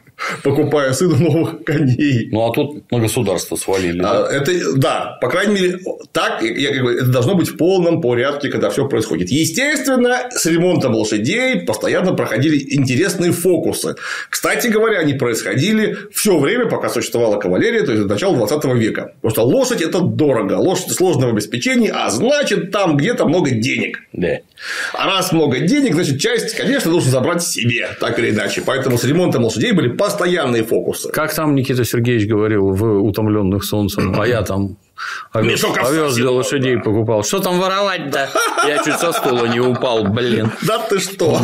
Speaker 2: покупая сыну новых коней.
Speaker 1: Ну, а тут на государство свалили.
Speaker 2: Да, по крайней мере, так это должно быть в полном порядке, когда все происходит. Естественно, с ремонтом лошадей постоянно проходили интересные фокусы. Кстати говоря, они происходили все время, пока существовала кавалерия, то есть до начала 20 века. Потому что лошадь – это дорого, лошадь сложного обеспечения, а значит, там где-то много денег.
Speaker 1: Да.
Speaker 2: А раз много денег, значит, часть, конечно, нужно забрать себе, так или иначе. Поэтому с ремонтом лошадей были постоянные фокусы.
Speaker 1: Как там Никита Сергеевич говорил в «Утомленных солнцем», а я там овес для лошадей покупал. Что там воровать-то? Я чуть со стула не упал, блин.
Speaker 2: Да ты что?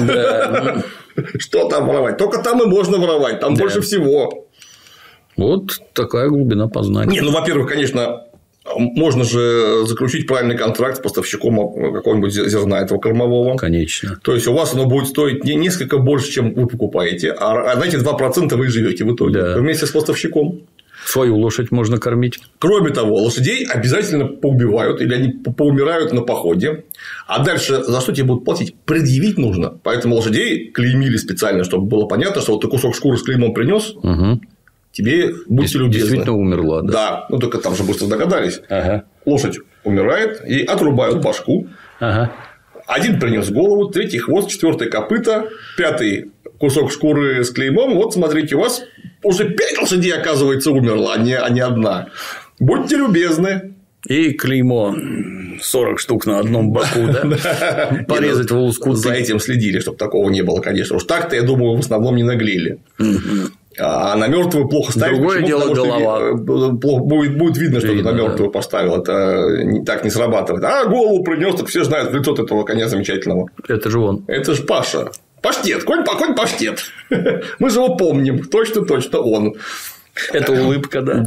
Speaker 2: Что там воровать? Только там и можно воровать, там больше всего.
Speaker 1: Вот такая глубина познания.
Speaker 2: Ну, во-первых, конечно, можно же заключить правильный контракт с поставщиком какого-нибудь зерна этого кормового.
Speaker 1: Конечно.
Speaker 2: То есть, у вас оно будет стоить не несколько больше, чем вы покупаете, а на эти 2% вы живете в итоге вместе с поставщиком.
Speaker 1: Свою лошадь можно кормить.
Speaker 2: Кроме того, лошадей обязательно поубивают или они поумирают на походе. А дальше за что тебе будут платить? Предъявить нужно. Поэтому лошадей клеймили специально, чтобы было понятно, что вот ты кусок шкуры с клеймом принес. Тебе будьте любезны.
Speaker 1: Действительно умерла.
Speaker 2: Да. Ну, только там же быстро догадались. Лошадь умирает, ей отрубают башку. Один принес голову, третий хвост, четвертый копыта, пятый кусок шкуры с клеймом. Вот смотрите, у вас уже 5 лошадей, оказывается, умерло, а не одна. Будьте любезны.
Speaker 1: И клеймо 40 штук на одном боку, да? Порезать в лоскуты.
Speaker 2: За этим следили, чтобы такого не было, конечно. Уж так-то, я думаю, в основном не наглели. А на мертвую плохо ставить.
Speaker 1: Другое дело голова.
Speaker 2: Будет видно, что ты на мертвую поставил. Это так не срабатывает. А голову принес, так все знают лицо этого коня замечательного.
Speaker 1: Это же он.
Speaker 2: Это же Паша. Паштет, конь паштет. Мы же его помним. Точно он.
Speaker 1: Это улыбка, да.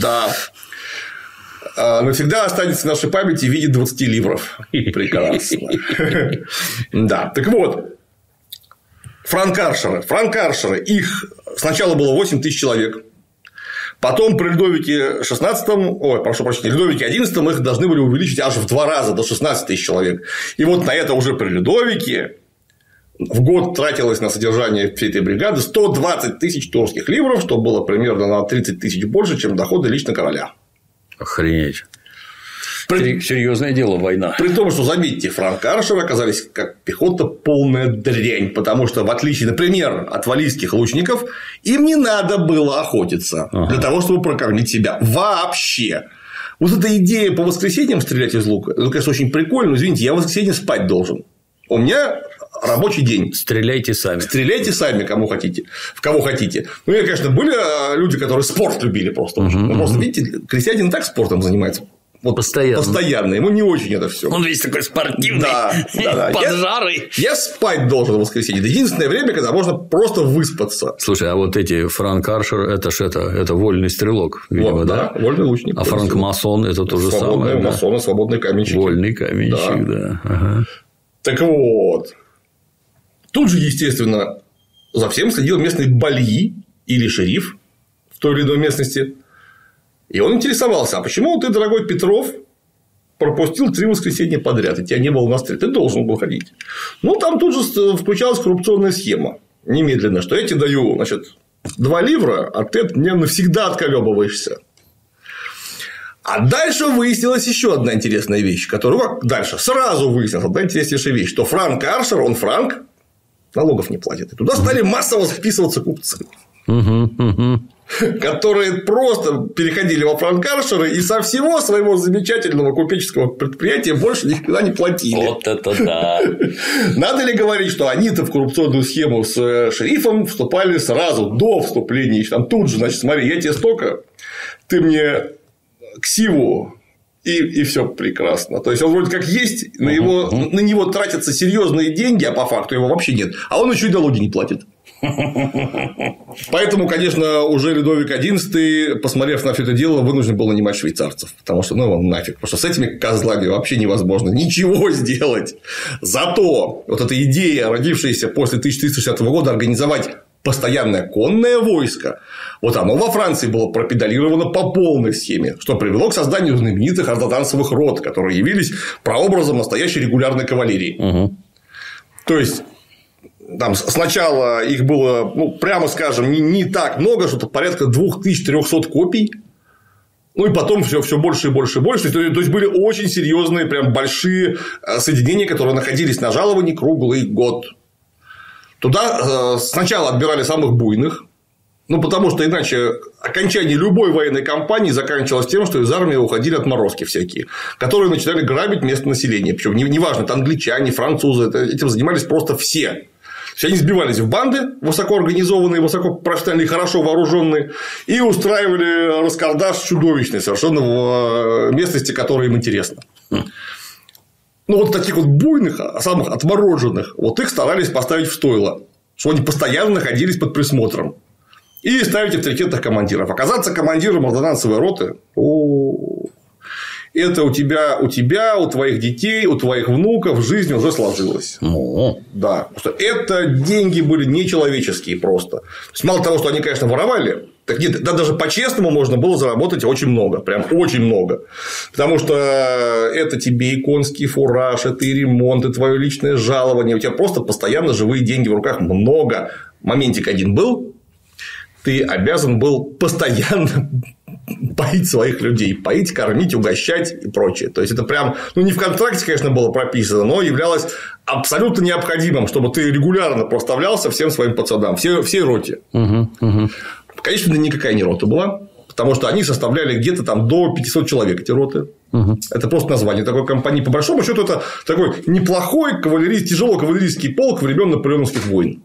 Speaker 2: Да. Навсегда останется в нашей памяти в виде 20 ливров. Прекрасно. Да. Так вот. Франкаршеры. Их сначала было 8 тысяч человек. Потом при Людовике Людовике XI их должны были увеличить аж в 2 раза, до 16 тысяч человек. И вот на это уже при Людовике в год тратилось на содержание всей этой бригады 120 тысяч турских ливров, что было примерно на 30 тысяч больше, чем доходы лично короля.
Speaker 1: Охренеть. Серьезное дело, война.
Speaker 2: При том, что, заметьте, франкаршеры оказались как пехота полная дрянь, потому что, в отличие, например, от валлийских лучников, им не надо было охотиться для того, чтобы прокормить себя. Вообще. Вот эта идея по воскресеньям стрелять из лука, это, конечно, очень прикольно, но, извините, я в воскресенье спать должен. У меня рабочий день.
Speaker 1: Стреляйте сами.
Speaker 2: Стреляйте сами, кому хотите. В кого хотите. Ну, конечно, были люди, которые спорт любили просто. Просто, видите, крестьянин так спортом занимается. Вот постоянно. Ему не очень это все.
Speaker 1: Он весь такой спортивный.
Speaker 2: Да.
Speaker 1: Поджарый.
Speaker 2: Я спать должен в воскресенье. Это единственное время, когда можно просто выспаться.
Speaker 1: Слушай, а вот эти франкаршер это вольный стрелок, видимо, да?
Speaker 2: Вольный лучник.
Speaker 1: А франкмасон это то же самое.
Speaker 2: Масоны, свободные каменщики.
Speaker 1: Вольный каменщик, да. Ага.
Speaker 2: Так вот. Тут же, естественно, за всем следил местный бальи или шериф в той или иной местности. И он интересовался, а почему ты, дорогой Петров, пропустил 3 воскресенья подряд, и тебя не было на стреле, ты должен был ходить. Ну, там тут же включалась коррупционная схема. Немедленно, что я тебе даю, 2 ливра, а ты от меня навсегда отколебываешься. А дальше выяснилась еще одна интересная вещь, сразу выяснилась одна интереснейшая вещь, что франк-аршер, он франк, налогов не платит. И туда стали массово вписываться купцы. Которые просто переходили во франкаршеры и со всего своего замечательного купеческого предприятия больше никогда не платили.
Speaker 1: Вот это да.
Speaker 2: Надо ли говорить, что они-то в коррупционную схему с шерифом вступали сразу, до вступления. Там тут же, смотри, я тебе столько, ты мне ксиву, и все прекрасно. То есть он вроде как есть, на него тратятся серьезные деньги, а по факту его вообще нет. А он еще и налоги не платит. Поэтому, конечно, уже Людовик XI, посмотрев на все это дело, вынужден был нанимать швейцарцев. Потому что, вам нафиг. Потому что с этими козлами вообще невозможно ничего сделать. Зато вот эта идея, родившаяся после 1360 года, организовать постоянное конное войско, вот оно во Франции было пропедалировано по полной схеме, что привело к созданию знаменитых ордонансовых рот, которые явились прообразом настоящей регулярной кавалерии. То есть Там сначала их было, ну, прямо скажем, не так много, что-то порядка 2300 копий. Ну, и потом все больше и больше и больше. То есть были очень серьезные, прям большие соединения, которые находились на жаловании круглый год. Туда сначала отбирали самых буйных. Ну, потому что иначе окончание любой военной кампании заканчивалось тем, что из армии уходили отморозки всякие, которые начинали грабить местное население. Причем неважно, это англичане, французы, этим занимались просто все. То есть они сбивались в банды высокоорганизованные, высокопрофессиональные, хорошо вооруженные, и устраивали раскардаш чудовищный совершенно в местности, которая им интересна. Ну, вот таких вот буйных, самых отмороженных, вот их старались поставить в стойло, чтобы они постоянно находились под присмотром. И ставить авторитетных командиров. Оказаться командиром ордонансовой роты это у тебя, у твоих детей, у твоих внуков жизнь уже сложилась. Да. Потому что это деньги были нечеловеческие просто. То есть, мало того, что они, конечно, воровали, так нет, да, даже по-честному можно было заработать очень много. Прям очень много. Потому что это тебе и конский фураж, это и ремонт, и твое личное жалование. У тебя просто постоянно живые деньги в руках много. Моментик один был. Ты обязан был постоянно поить своих людей. Поить, кормить, угощать и прочее. То есть, это прям, ну, не в контракте, конечно, было прописано, но являлось абсолютно необходимым, чтобы ты регулярно поставлялся всем своим пацанам, всей роте. Конечно, это никакая не рота была. Потому что они составляли где-то там до 500 человек, эти роты. Это просто название такой компании. По большому счету, это такой неплохой тяжелый кавалерийский полк времен наполеоновских войн.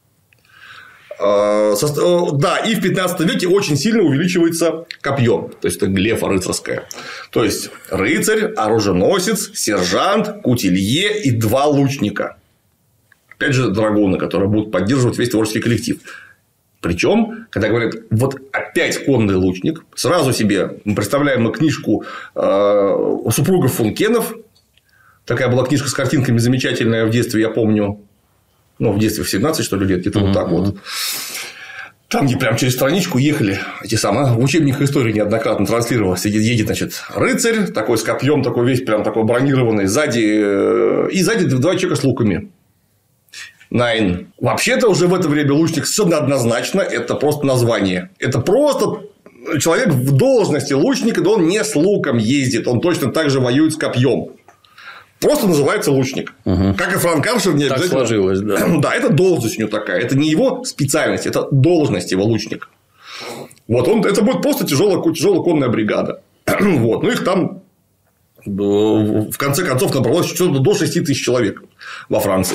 Speaker 2: Да, и в 15 веке очень сильно увеличивается копье. То есть, это глефа рыцарская. То есть, рыцарь, оруженосец, сержант, кутилье и 2 лучника. Опять же, драгуны, которые будут поддерживать весь творческий коллектив. Причем, когда говорят, вот опять конный лучник, сразу себе мы представляем книжку супругов Функенов. Такая была книжка с картинками замечательная в детстве, я помню. Ну, в детстве в 17, что ли, лет, где-то вот так вот. Там, где прям через страничку ехали эти самые. В учебниках истории неоднократно транслировалось. Едет, значит, рыцарь, такой с копьем, такой весь прям такой бронированный, сзади. И сзади 2 человека с луками. Найн. Вообще-то уже в это время лучник совершенно однозначно это просто название. Это просто человек в должности лучника, да он не с луком ездит, он точно так же воюет с копьем. Просто называется лучник. Как и франкаршер, не обязательно. Так сложилось, да. Да, это должность у него такая. Это не его специальность, это должность его лучник. Вот это будет просто тяжелая конная бригада. Вот. Ну, их там в конце концов набралось что-то до 6 тысяч человек во Франции.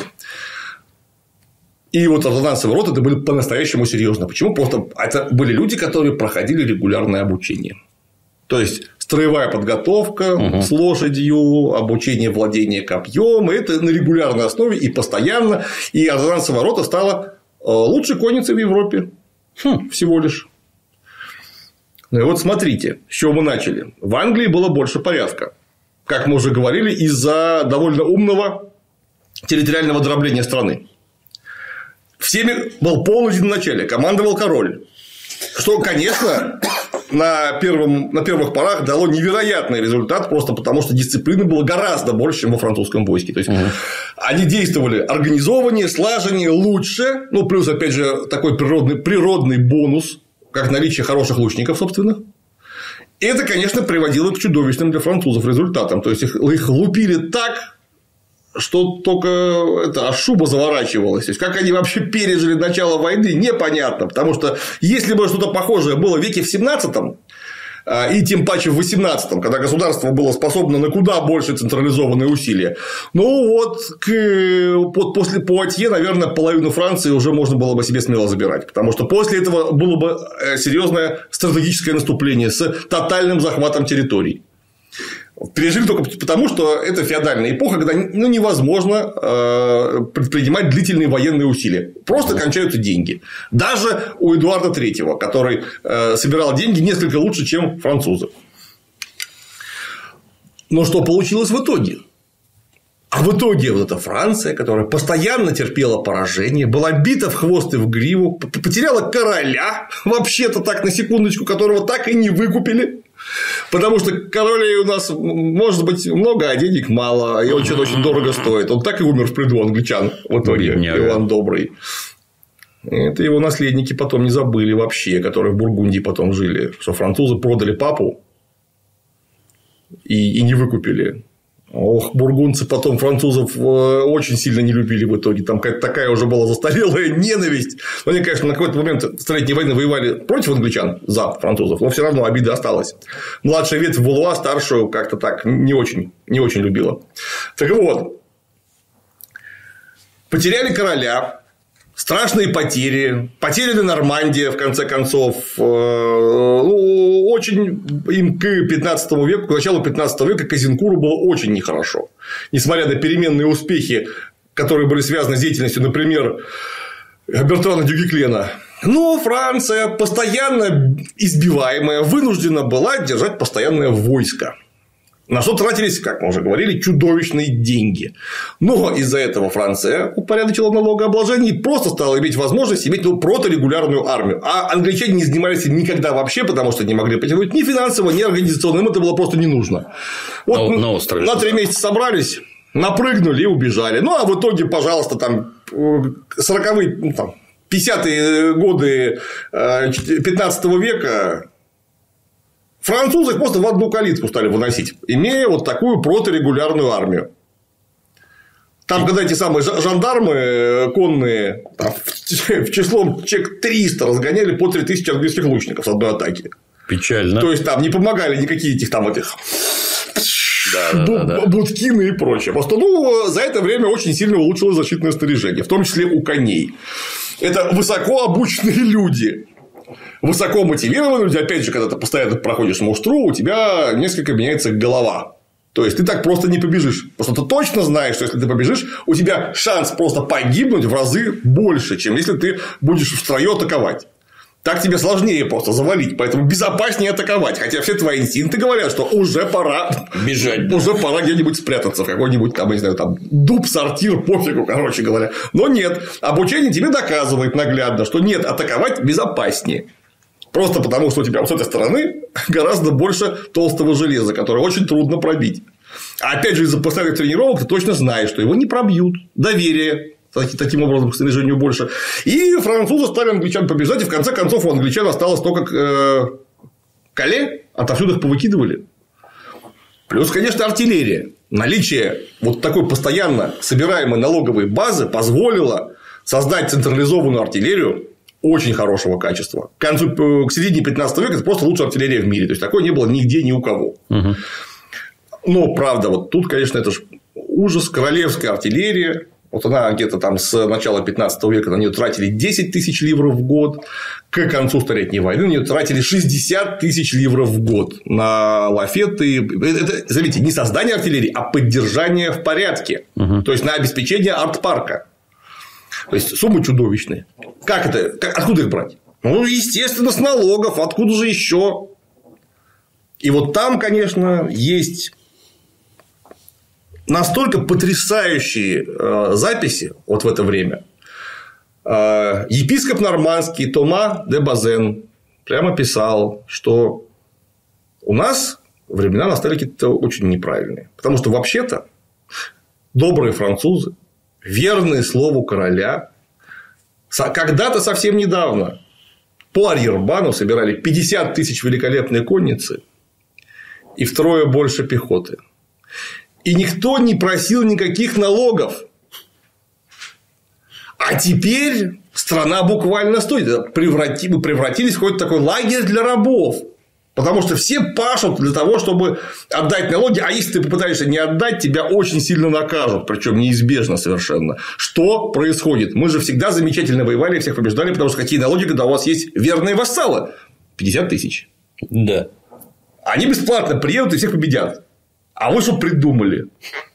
Speaker 2: И вот ордонансовые роты это были по-настоящему серьезно. Почему? Просто это были люди, которые проходили регулярное обучение. То есть, строевая подготовка с лошадью, обучение владения копьем. Это на регулярной основе и постоянно. И ордонансовая рота стала лучшей конницей в Европе. Всего лишь. Ну и вот смотрите, с чего мы начали. В Англии было больше порядка. Как мы уже говорили, из-за довольно умного территориального дробления страны. Всеми был полный единоначалие, командовал король. Что, конечно, на первых порах дало невероятный результат, просто потому что дисциплины было гораздо больше, чем во французском войске. То есть, они действовали организованнее, слаженнее, лучше. Ну, плюс, опять же, такой природный бонус, как наличие хороших лучников собственных. И это, конечно, приводило к чудовищным для французов результатам. То есть, их лупили так, что только аж шуба заворачивалась. То есть, как они вообще пережили начало войны, непонятно. Потому что, если бы что-то похожее было в веке в 17-м, и тем паче в 18-м, когда государство было способно на куда больше централизованные усилия, ну, вот после Пуатье, наверное, половину Франции уже можно было бы себе смело забирать. Потому что после этого было бы серьезное стратегическое наступление с тотальным захватом территорий. Пережили только потому, что это феодальная эпоха, когда невозможно предпринимать длительные военные усилия. Просто кончаются деньги. Даже у Эдуарда III, который собирал деньги несколько лучше, чем французы. Но что получилось в итоге? А в итоге вот эта Франция, которая постоянно терпела поражение, была бита в хвост и в гриву, потеряла короля, вообще-то так на секундочку, которого так и не выкупили. Потому что королей у нас может быть много, а денег мало, и он что-то очень дорого стоит. Он так и умер в плену англичан в итоге, Иван Добрый. Это его наследники потом не забыли вообще, которые в Бургундии потом жили, что французы продали папу и не выкупили. Ох, бургундцы потом французов очень сильно не любили в итоге. Там какая-то такая уже была застарелая ненависть. Но они, конечно, на какой-то момент Столетней войны воевали против англичан, за французов, но все равно обида осталась. Младшая ветвь Валуа старшую как-то так не очень любила. Так вот, потеряли короля. Страшные потери. Потеряна Нормандия, в конце концов. Очень им к 15 веку, к началу 15 века Казинкуру было очень нехорошо. Несмотря на переменные успехи, которые были связаны с деятельностью, например, Бертуана Дюгеклена. Но Франция, постоянно избиваемая, вынуждена была держать постоянное войско. На что тратились, как мы уже говорили, чудовищные деньги. Но из-за этого Франция упорядочила налогообложение и просто стала иметь возможность иметь проторегулярную армию. А англичане не занимались никогда вообще, потому что не могли потянуть ни финансово, ни организационно. Им это было просто не нужно. Вот на 3 месяца собрались, напрыгнули и убежали. Ну, а в итоге, пожалуйста, там 40-е, 50-е годы 15 века французы их просто в одну калитку стали выносить, имея вот такую проторегулярную армию. Там, когда эти самые жандармы конные в числом человек 300 разгоняли по 3000 английских лучников с одной атаки.
Speaker 1: Печально.
Speaker 2: То есть, там не помогали никакие этих Будкины и прочее. Просто за это время очень сильно улучшилось защитное снаряжение, в том числе у коней. Это высоко обученные люди. Высоко мотивированные люди, опять же, когда ты постоянно проходишь муштру, у тебя несколько меняется голова. То есть, ты так просто не побежишь. Просто ты точно знаешь, что если ты побежишь, у тебя шанс просто погибнуть в разы больше, чем если ты будешь в строю атаковать. Так тебе сложнее просто завалить, поэтому безопаснее атаковать. Хотя все твои инстинкты говорят, что уже пора бежать, уже пора где-нибудь спрятаться в какой-нибудь там, не знаю, там дуб, сортир, пофигу, короче говоря. Но нет, обучение тебе доказывает наглядно, что нет, атаковать безопаснее. Просто потому, что у тебя с этой стороны гораздо больше толстого железа, которое очень трудно пробить. А опять же, из-за постоянных тренировок ты точно знаешь, что его не пробьют. Доверие. Таким образом, к снаряжению больше. И французы стали англичан побеждать, и в конце концов у англичан осталось только Кале, отовсюду их повыкидывали. Плюс, конечно, артиллерия. Наличие вот такой постоянно собираемой налоговой базы позволило создать централизованную артиллерию очень хорошего качества. К середине 15 века это просто лучшая артиллерия в мире. То есть, такой не было нигде ни у кого. Угу. Но, правда, вот тут, конечно, это же ужас. Королевская артиллерия. Вот она где-то там с начала 15 века на нее тратили 10 тысяч ливров в год. К концу Столетней войны на нее тратили 60 тысяч ливров в год на лафеты. Это, заметьте, не создание артиллерии, а поддержание в порядке. Угу. То есть, на обеспечение артпарка. То есть, суммы чудовищные. Как это? Откуда их брать? Ну, естественно, с налогов. Откуда же еще? И вот там, конечно, есть настолько потрясающие записи вот в это время. Епископ нормандский Тома де Базен прямо писал, что у нас времена настали какие-то очень неправильные. Потому что вообще-то добрые французы, верные слову короля, когда-то совсем недавно по Арьербану собирали 50 тысяч великолепной конницы и втрое больше пехоты. И никто не просил никаких налогов. А теперь страна буквально стоит. Мы превратились в какой-то такой лагерь для рабов. Потому что все пашут для того, чтобы отдать налоги. А если ты попытаешься не отдать, тебя очень сильно накажут. Причем неизбежно совершенно. Что происходит? Мы же всегда замечательно воевали, всех побеждали. Потому что какие налоги, когда у вас есть верные вассалы? 50 тысяч.
Speaker 1: Да.
Speaker 2: Они бесплатно приедут и всех победят. А вы что придумали?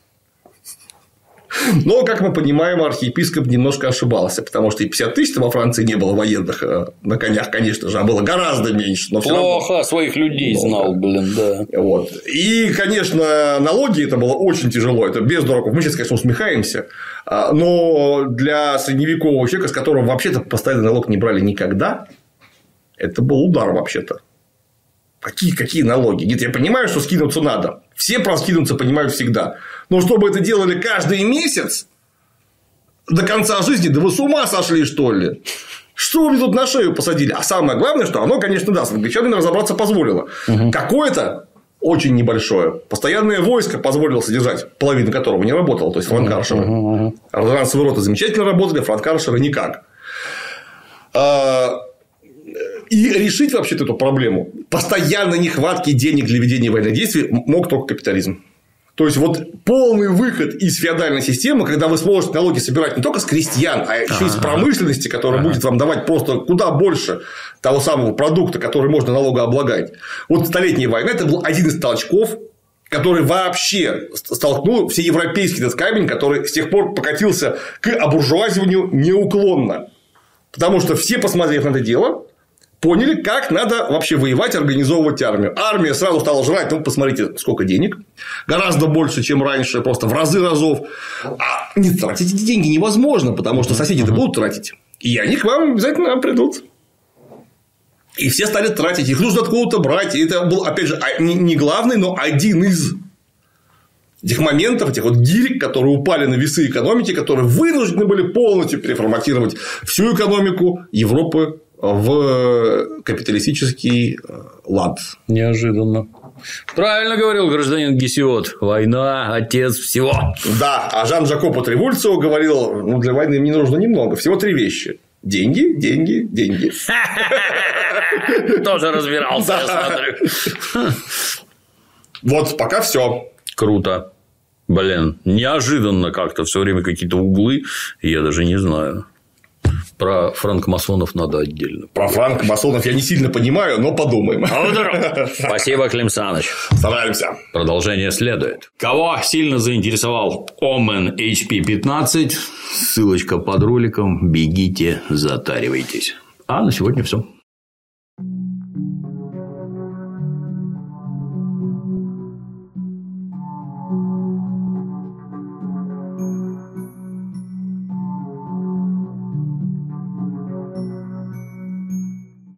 Speaker 2: Но, как мы понимаем, архиепископ немножко ошибался, потому что и 50 тысяч во Франции не было военных на конях, конечно же, а было гораздо меньше. Но
Speaker 1: плохо равно... своих людей знал, да.
Speaker 2: Вот. И, конечно, налоги это было очень тяжело, это без дураков. Мы сейчас, конечно, усмехаемся, но для средневекового человека, с которого вообще-то постоянный налог не брали никогда, это был удар вообще-то. Какие налоги? Нет, я понимаю, что скинуться надо. Все про скинуться понимают всегда. Но чтобы это делали каждый месяц до конца жизни, да вы с ума сошли, что ли? Что вы мне тут на шею посадили? А самое главное, что оно, конечно, да, с англичанами разобраться позволило. Какое-то очень небольшое постоянное войско позволило содержать, половина которого не работала, то есть франкаршеры. Ордонансовые роты замечательно работали, франкаршеры никак. И решить вообще эту проблему постоянной нехватки денег для ведения военных действий мог только капитализм. То есть, вот полный выход из феодальной системы, когда вы сможете налоги собирать не только с крестьян, а еще из промышленности, которая будет вам давать просто куда больше того самого продукта, который можно налогооблагать. Вот Столетняя война – это был один из толчков, который вообще столкнул всеевропейский этот камень, который с тех пор покатился к обуржуазиванию неуклонно. Потому что все, посмотрев на это дело, поняли, как надо вообще воевать, организовывать армию. Армия сразу стала жрать, ну, посмотрите, сколько денег. Гораздо больше, чем раньше, просто в разы разов. А не тратить эти деньги невозможно, потому что соседи-то будут тратить. И они к вам обязательно придут. И все стали тратить. Их нужно откуда-то брать. И это был, опять же, не главный, но один из этих моментов, этих вот гирек, которые упали на весы экономики, которые вынуждены были полностью переформатировать всю экономику Европы в капиталистический лад.
Speaker 1: Неожиданно. Правильно говорил гражданин Гесиод. Война – отец всего.
Speaker 2: Да, а Жан-Жако Потревульцио говорил, ну, для войны мне нужно немного, всего 3 вещи. Деньги, деньги, деньги.
Speaker 1: Тоже разбирался, я смотрю.
Speaker 2: Вот, пока все.
Speaker 1: Круто. Блин, неожиданно как-то все время какие-то углы, я даже не знаю. Про франкмасонов надо отдельно.
Speaker 2: Про франкмасонов я не сильно понимаю, но подумаем.
Speaker 1: Спасибо, Клим Саныч.
Speaker 2: Стараемся.
Speaker 1: Продолжение следует. Кого сильно заинтересовал Omen HP-15, ссылочка под роликом, бегите, затаривайтесь. А на сегодня все.